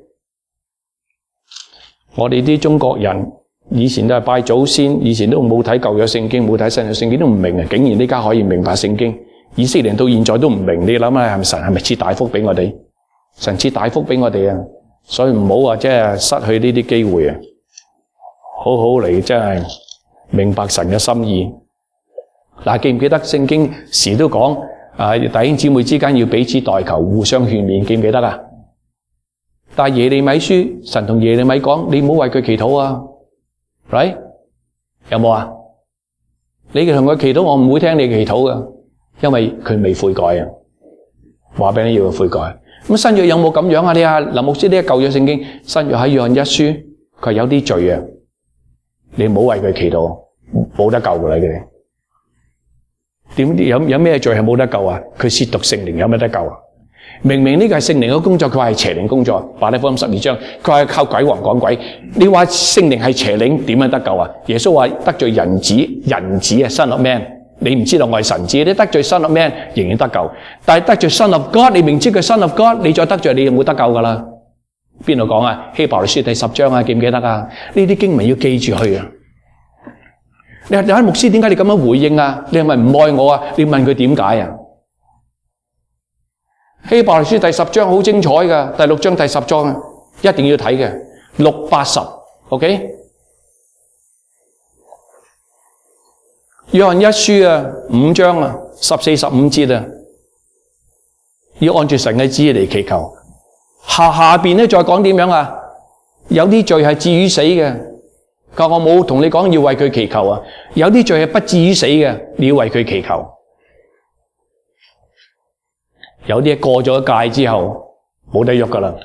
我哋啲中國人。以前都係拜祖先，以前都冇睇舊約聖經，冇睇新約聖經，都唔明啊！竟然呢家可以明白聖經，以色列人到現在都唔明，你諗下係咪神係咪賜大福俾我哋？神賜大福俾我哋啊！所以唔好話即係失去呢啲機會啊！好好嚟，即係明白神嘅心意。嗱，記唔記得聖經時都講啊？弟兄姊妹之間要彼此代求，互相勸勉，記唔記得啊？但係耶利米書，神同耶利米講：你唔好為佢祈禱啊！Right？ 有冇啊？你同佢祈禱，我唔會聽你祈禱噶，因為佢未悔改啊！話俾你要悔改。咁新約有冇咁樣啊？你啊林牧師呢個舊約聖經，新約喺約翰一書，佢有啲罪啊！你唔好為佢祈禱，冇得救噶啦！佢哋點有有咩罪係冇得救啊？佢褻瀆聖靈有咩得救啊？明明呢個係聖靈嘅工作，佢話係邪靈工作。馬太福音十二章，佢話靠鬼王趕鬼。你話聖靈係邪靈，點樣得救啊？耶穌話得罪人子，人子啊 ，Son of Man。你唔知道我係神子，你得罪 Son of Man 仍然得救。但係得罪 Son of God， 你明知佢 Son of God， 你再得罪你就冇得救噶啦。邊度講啊？希伯來書第十章啊，記唔記得啊？呢啲經文要記住去啊！你話你睇牧師點解你咁樣回應啊？你係咪唔愛我啊？你問佢點解啊？希伯來書第十章好精彩㗎，第六章第十章啊，一定要睇嘅，六八十 ，OK？ 約翰一書啊，五章啊，十四十五節啊，要按住神嘅旨意嚟祈求。下下邊咧再講點樣啊？有啲罪係至於死嘅，但我冇同你講要為佢祈求啊。有啲罪係不至於死嘅，你要為佢祈求。有啲過咗界之後冇得喐噶啦，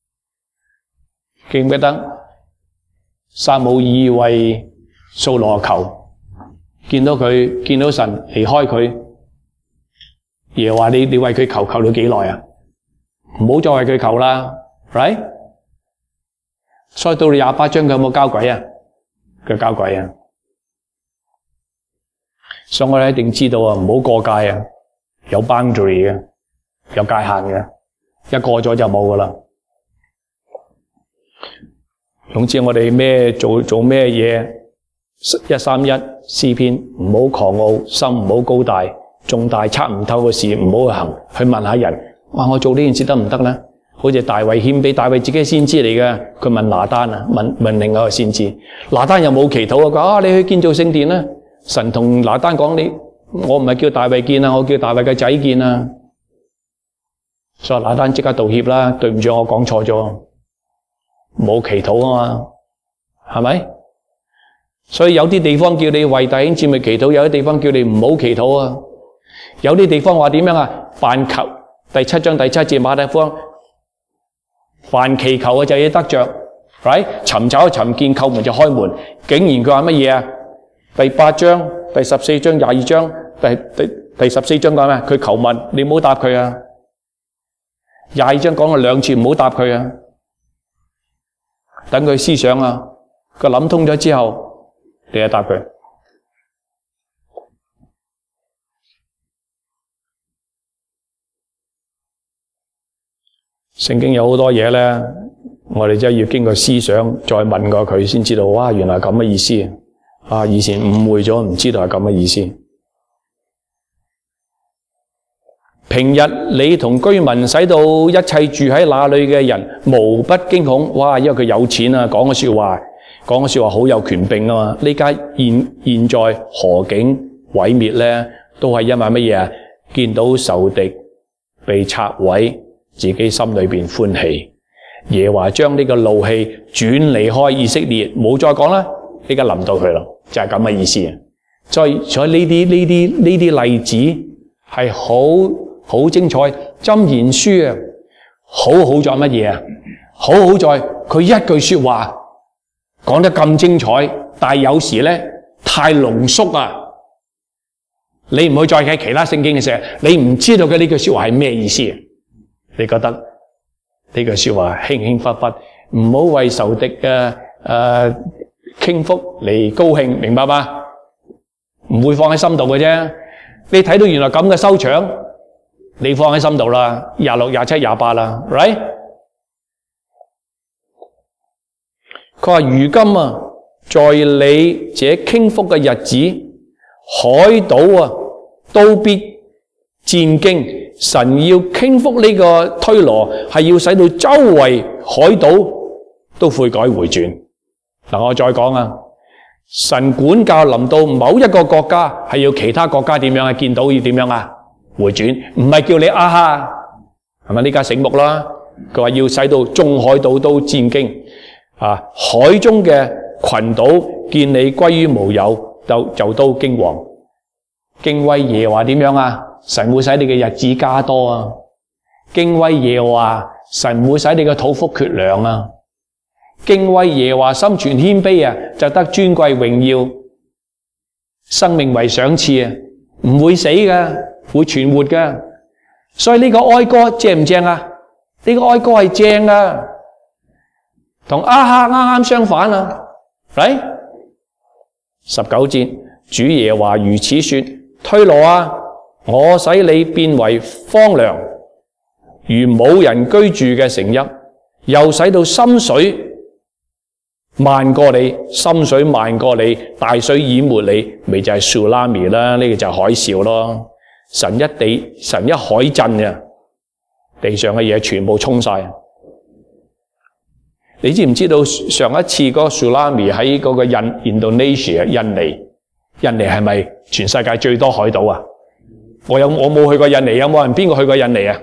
記唔記得撒母耳為掃羅求，見到佢見到神離開佢，耶和華你你為佢求求咗幾耐啊？唔好再為佢求啦 ，right？ 所以到你廿八章佢有冇交鬼啊？佢交鬼啊！所以我哋一定知道啊，唔好過界啊，有 boundary 嘅。有界限嘅，一過咗就冇噶啦。總之我哋咩做做咩嘢，一三一詩篇，唔好狂傲，心唔好高大，重大測唔透嘅事唔好去行，去問下人，話我做呢件事得唔得呢？好似大衛謙卑，大衛自己係先知嚟嘅，佢問拿單啊，問問另外一個先知，拿單又冇祈禱啊，佢話啊，你去建造聖殿啦。神同拿單講，你我唔係叫大衛建啊，我叫大衛嘅仔建啊。所以拿單即刻道歉啦，對唔住，我講錯咗，冇祈禱啊嘛，係咪？所以有啲地方叫你為弟兄姊妹祈禱，有啲地方叫你唔好祈禱啊。有啲地方話點樣啊？凡求，第七章第七節馬太福音，凡祈求嘅就要得着 ，right？ 尋找尋見，叩門就開門。竟然佢話乜嘢啊？第八章、第十四章、廿二章、第第第十四章講咩？佢求問，你唔好答佢啊。廿二章講咗兩次，唔好答佢啊！等佢思想啊，佢諗通咗之後，你就答佢。聖經有好多嘢咧，我哋真係要經過思想，再問過佢先知道。哇，原來咁嘅意思啊，以前誤會咗，唔知道係咁嘅意思。平日你同居民使到一切住喺那裏嘅人無不驚恐。哇，因為佢有錢啊，講嘅說話，講嘅說話好有權柄啊嘛。呢家現現在何竟毀滅呢？都係因為乜嘢啊？見到仇敵被拆毀，自己心裏邊歡喜。耶和華將呢個怒氣轉離開以色列，冇再講啦。呢家臨到佢啦，就係咁嘅意思。所以所以呢啲呢啲呢啲例子係好好精彩。箴言書啊，好好在乜嘢啊？好好在佢一句說話講得咁精彩，但係有時咧太濃縮啊！你唔會再睇其他聖經嘅時候，你唔知道佢呢句說話係咩意思。你覺得呢句說話輕輕忽忽，唔好為仇敵嘅誒傾覆嚟高興，明白嗎？唔會放喺心度嘅啫。你睇到原來咁嘅收場，你放喺心度啦，廿六、廿七、廿八啦 ，right？ 佢話如今啊，在你這傾覆嘅日子，海島啊都必戰驚。神要傾覆呢個推羅，係要使到周圍海島都悔改回轉。嗱，我再講啊，神管教臨到某一個國家，係要其他國家點樣啊？見到要點樣啊？回轉，唔係叫你啊哈，係咪呢家醒目啦？佢話要使到眾海島都戰驚啊！海中嘅群島見你歸於無有，就就都驚惶。敬畏耶和華點樣啊？神會使你嘅日子加多啊！敬畏耶和華，神會使你嘅肚腹缺糧啊！敬畏耶和華，心存謙卑啊，就得尊貴榮耀，生命為賞賜啊！唔會死噶，會存活噶。所以呢個哀歌正唔正啊？呢個哀歌係正啊，同亞哈啱啱相反啊！嚟十九節，主耶和華如此說：推羅啊，我使你變為荒涼，如冇人居住嘅城邑，又使到深水漫過你，深水漫過你，大水淹沒你，咪就係 tsunami 啦，呢個就係海嘯咯。神一地，神一海震啊，地上嘅嘢全部沖晒。你知唔知道上一次嗰個 tsunami 喺嗰個印 Indonesia 印尼？印尼係咪全世界最多海島啊？我有我冇去過印尼，有冇人邊個去過印尼啊？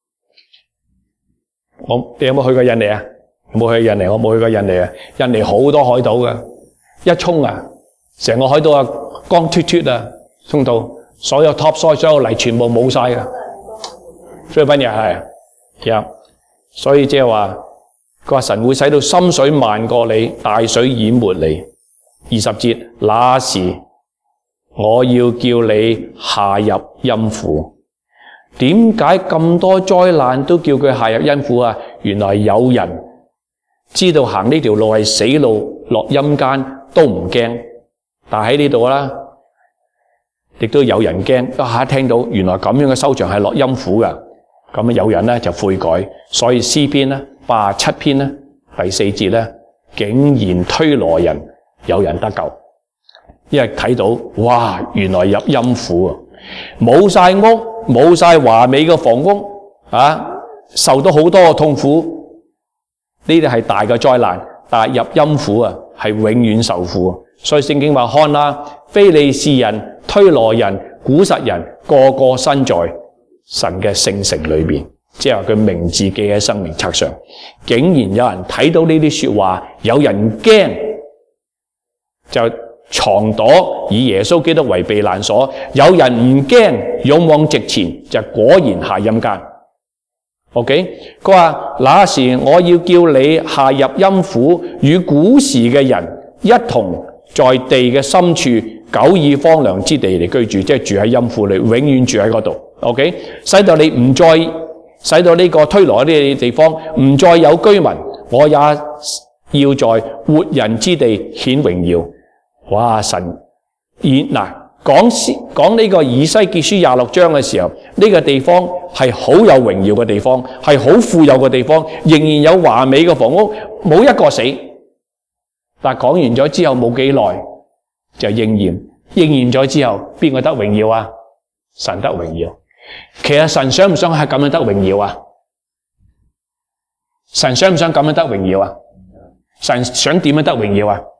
我你有冇去過印尼啊？冇去印尼，我冇去過印尼啊！印尼好多海島㗎，一沖啊，成個海島啊光脫脫啊，沖到所有 topsoil 所有泥全部冇晒㗎。菲律賓又係，呀，所以即係話，佢話神會使到深水漫過你，大水淹沒你。二十節，那時我要叫你下入陰府。點解咁多災難都叫佢下入陰府啊？原來有人知道行呢條路係死路，落陰間都唔驚，但喺呢度啦，亦都有人驚。一下聽到原來咁樣嘅收場係落陰府㗎，咁有人咧就悔改。所以詩篇咧八十七篇咧第四節咧，竟然推羅人有人得救，因為睇到哇，原來入陰府啊，冇晒屋，冇晒華美嘅房屋啊，受到好多嘅痛苦。呢啲係大嘅災難，但係入陰府啊，係永遠受苦。所以聖經話看啦，非利士人、推羅人、古實人，個個身在神嘅聖城裏邊，即係話佢名字記喺生命冊上。竟然有人睇到呢啲說話，有人驚，就藏躲以耶穌基督為避難所；有人唔驚，勇往直前，就果然下陰間。OK， 佢話那時我要叫你下入陰府，與古時嘅人一同在地嘅深處久已荒涼之地嚟居住，即係住喺陰府裏，永遠住喺嗰度。OK， 使到你唔再，使到呢個推羅呢啲地方唔再有居民，我也要在活人之地顯榮耀。哇！神演嗱講講呢個以西結書廿六章嘅時候，呢、這個地方係好有榮耀嘅地方，係好富有嘅地方，仍然有華美嘅房屋，冇一個死。但講完咗之後冇幾耐， 就應驗，應驗咗之後，邊個得榮耀啊？神得榮耀。其實神想唔想係咁樣得榮耀啊？神想唔想咁樣得榮耀啊？神想點樣得榮耀啊？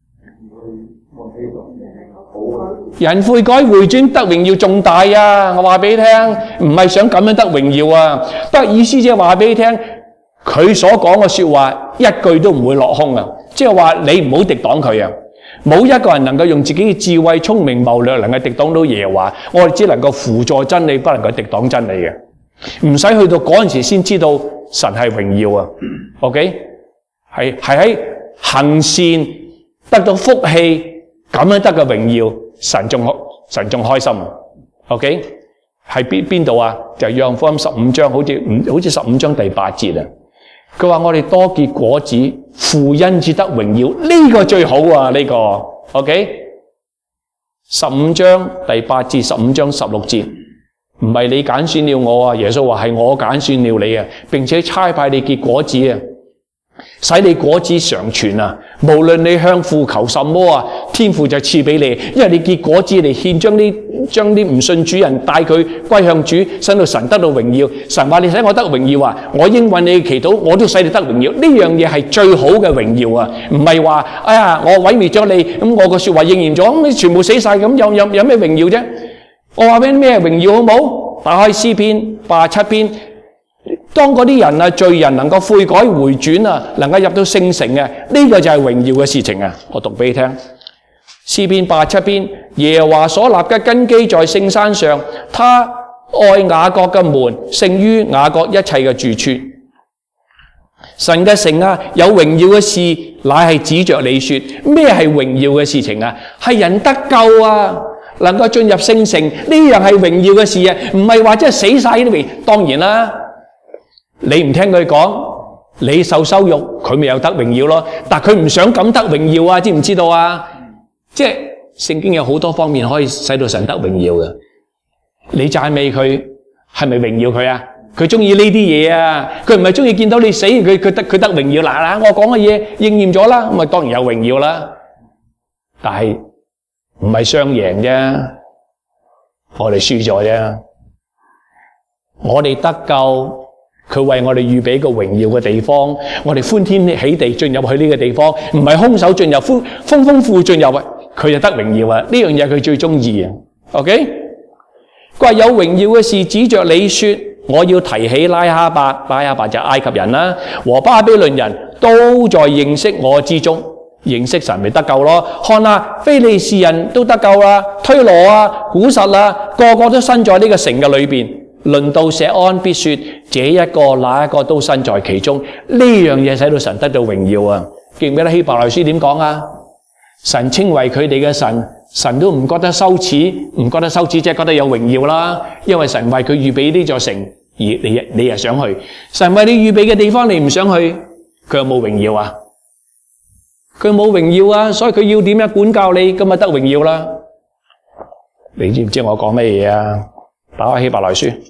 人悔改回轉得榮耀仲大啊！我話俾你聽，唔係想咁樣得榮耀啊！得意思即係話俾你聽，佢所講嘅說話一句都唔會落空啊！即係話你唔好敵擋佢啊！冇一個人能夠用自己嘅智慧、聰明、謀略能夠敵擋到耶和華，我哋只能夠輔助真理，不能夠敵擋真理嘅。唔使去到嗰陣時先知道神係榮耀啊 ！OK， 係係喺行善得到福氣咁樣得嘅榮耀，神仲神仲開心。OK， 係邊邊度啊？就係約翰福音十五章，好似五好似十五章第八節啊！佢話我哋多結果子，父因至得榮耀，呢個最好啊！呢個 OK， 十五章第八節，十五章十六節，唔係你揀選了我啊！耶穌話係我揀選了你啊，並且差派你結果子啊，使你果子常存啊！無論你向父求什麼啊，天父就賜俾你，因為你結果子嚟獻，將啲將啲唔信主人帶佢歸向主，使到神得到榮耀。神話你使我得榮耀啊！我應允你嘅祈禱，我都使你得榮耀。呢樣嘢係最好嘅榮耀啊！唔係話哎呀，我毀滅咗你，咁我個說話應驗咗，咁你全部死晒，咁有有有咩榮耀啫？我話俾你咩榮耀好冇？打開詩篇八十七篇。當嗰啲人啊，罪人能夠悔改回轉啊，能夠入到聖城啊，呢個就係榮耀嘅事情啊！我讀俾你聽，詩篇八十七篇，耶和華所立嘅根基在聖山上，他愛雅各嘅門勝於雅各一切嘅住處。神嘅城啊，有榮耀嘅事，乃係指着你說。咩係榮耀嘅事情啊？係人得救啊，能夠進入聖城，呢樣係榮耀嘅事啊，唔係話即係死晒呢邊。當然啦。你唔聽佢講，你受羞辱，佢咪有得榮耀咯？但佢唔想咁得榮耀啊，知唔知道啊？即係聖經有好多方面可以使到神得榮耀嘅。你讚美佢，係咪榮耀佢啊？佢中意呢啲嘢啊，佢唔係中意見到你死，佢佢得佢得榮耀啦。我講嘅嘢應驗咗啦，咁咪當然有榮耀啦。但係唔係雙贏啫，我哋輸咗啫。我哋得救。佢為我哋預備一個榮耀嘅地方，我哋歡天喜地進入去呢個地方，唔係空手進入，豐豐豐富進入，佢就得榮耀啊！呢樣嘢佢最中意啊。OK， 佢話有榮耀嘅事指着你說，我要提起拉哈伯，拉哈伯就埃及人啦，和巴比倫人都在認識我之中，認識神咪得救咯。看啊，非利士人都得救啦，推羅啊、古實啊，個個都身在呢個城嘅裏邊。論到錫安必說，這一個那一個都身在其中。呢樣嘢使到神得到榮耀啊！記唔記得希伯來書點講啊？神稱為佢哋嘅神，神都唔覺得羞恥，唔覺得羞恥，即係覺得有榮耀啦。因為神為佢預備呢座城，而你你又想去，神為你預備嘅地方你唔想去，佢有冇榮耀啊？佢冇榮耀啊！所以佢要點樣管教你，咁咪得榮耀啦。你知唔知我講咩嘢啊？打開希伯來書，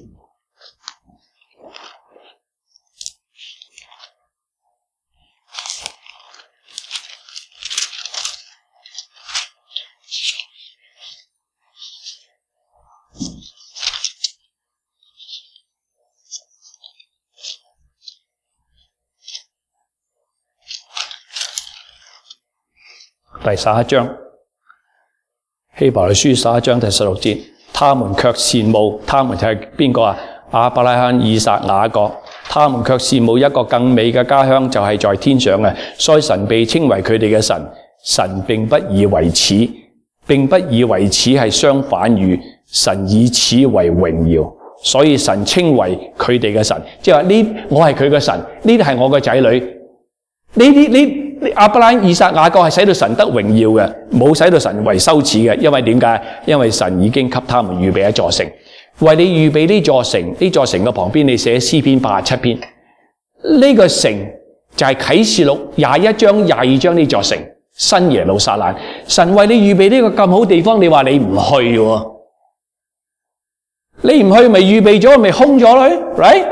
第十一章，希伯來書十一章第十六節。他們卻羨慕，他們就係邊個啊？亞伯拉罕、以撒、雅各，他們卻羨慕一個更美嘅家鄉，就係在天上嘅。所以神被稱為佢哋嘅神，神並不以為恥，並不以為恥係相反語，神以此為榮耀。所以神稱為佢哋嘅神，即係話呢，我係佢嘅神，呢啲係我嘅仔女，呢啲呢。亞伯拉罕、以撒、雅各係使到神得榮耀嘅，冇使到神為羞恥嘅。因為點解？因為神已經給他們預備一座城，為你預備呢座城。呢座城嘅旁邊，你寫詩篇八十七篇。呢個城就係啟示錄廿一章、廿二章呢座城，新耶路撒冷。神為你預備呢個咁好地方，你話你唔去喎？你唔去咪預備咗，咪空咗佢 ，right？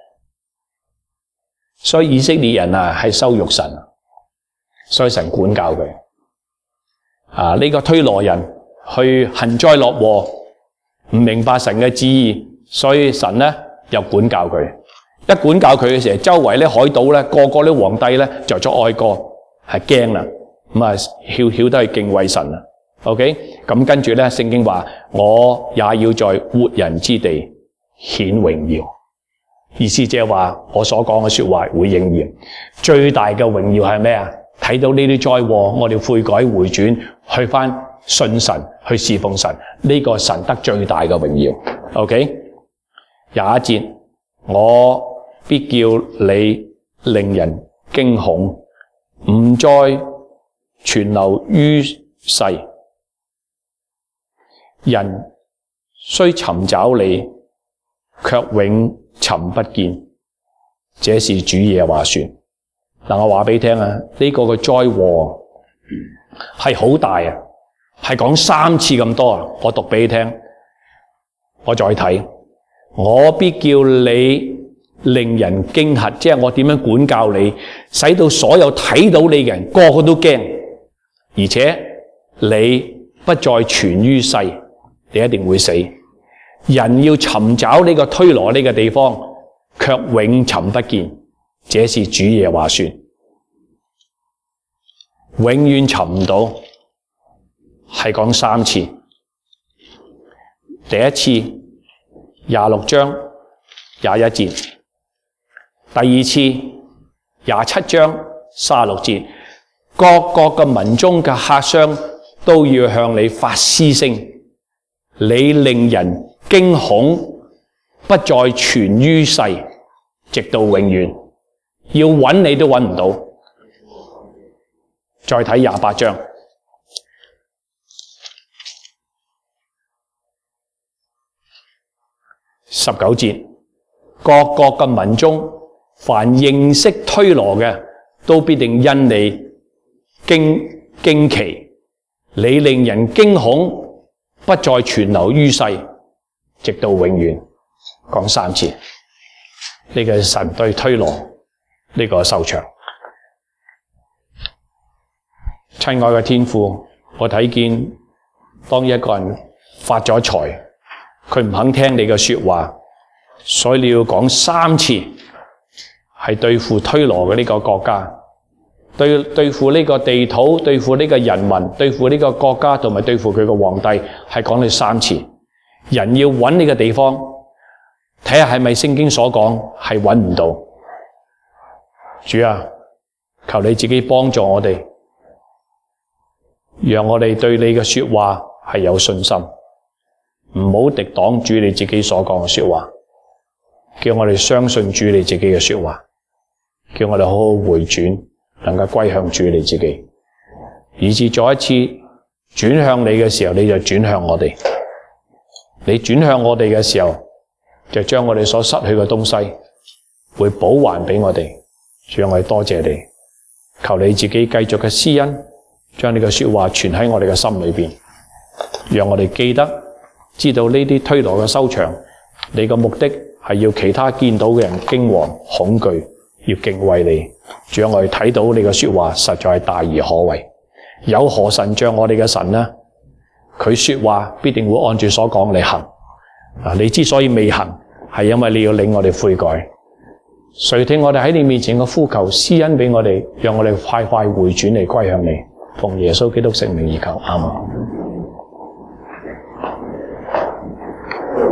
所以以色列人啊，係羞辱神。所以神管教佢啊呢、這個推羅人去幸災樂禍，唔明白神嘅旨意，所以神咧又管教佢。一管教佢嘅時候，周圍咧海島咧個個啲皇帝咧就作哀歌，係驚啦，咁啊曉曉得去敬畏神啦。OK， 咁跟住咧聖經話，我也要在活人之地顯榮耀。意思即係話我所講嘅說話會應驗。最大嘅榮耀係咩啊？睇到呢啲災禍，我哋悔改回轉，去翻信神，去侍奉神，呢、這個神得最大嘅榮耀。OK， 廿一節，我必叫你令人驚恐，唔再存留於世。人雖尋找你，卻永尋不見。這是主耶和華說。嗱，我話俾你聽啊，呢、這個嘅災禍係好大啊，係講三次咁多啊。我讀俾你聽，我再睇。我必叫你令人驚嚇，即係我點樣管教你，使到所有睇到你嘅人個個都驚，而且你不再存於世，你一定會死。人要尋找呢個推羅呢個地方，卻永尋不見。這是主耶和華說，永遠尋唔到，係講三次。第一次廿六章廿一節，第二次廿七章三十六節，各國嘅民中嘅客商都要向你發嘶聲，你令人驚恐，不再存於世，直到永遠。要揾你都揾唔到。再睇廿八章，十九節，各國嘅民中，凡認識推羅嘅，都必定因你驚驚奇，你令人驚恐，不再存留於世，直到永遠。講三次，呢個係神對推羅呢個收場。親愛嘅天父，我睇見當一個人發咗財，佢唔肯聽你嘅說話，所以你要講三次，係對付推羅嘅呢個國家，對對付呢個地土，對付呢個人民，對付呢個國家，同埋對付佢個皇帝，係講你三次。人要揾呢個地方，睇下係咪聖經所講，係揾唔到。主啊，求你自己幫助我哋，讓我哋對你嘅說話係有信心，唔好敵擋主你自己所講嘅說話，叫我哋相信主你自己嘅說話，叫我哋好好回轉，能夠歸向主你自己，以致再一次轉向你嘅時候，你就轉向我哋。你轉向我哋嘅時候，就將我哋所失去嘅東西會補還俾我哋。主啊，我哋多謝你，求你自己繼續嘅施恩，將你嘅說話存喺我哋嘅心裏邊，讓我哋記得知道呢啲推羅嘅收場，你嘅目的係要其他見到嘅人驚惶恐懼，要敬畏你。主啊，我哋睇到你嘅說話實在係大而可畏，有何神像我哋嘅神呢？佢說話必定會按住所講嚟行。啊，你之所以未行，係因為你要領我哋悔改。垂聽我哋喺你面前嘅呼求，施恩俾我哋，讓我哋快快回轉嚟歸向你。奉耶穌基督聖名而求，阿們。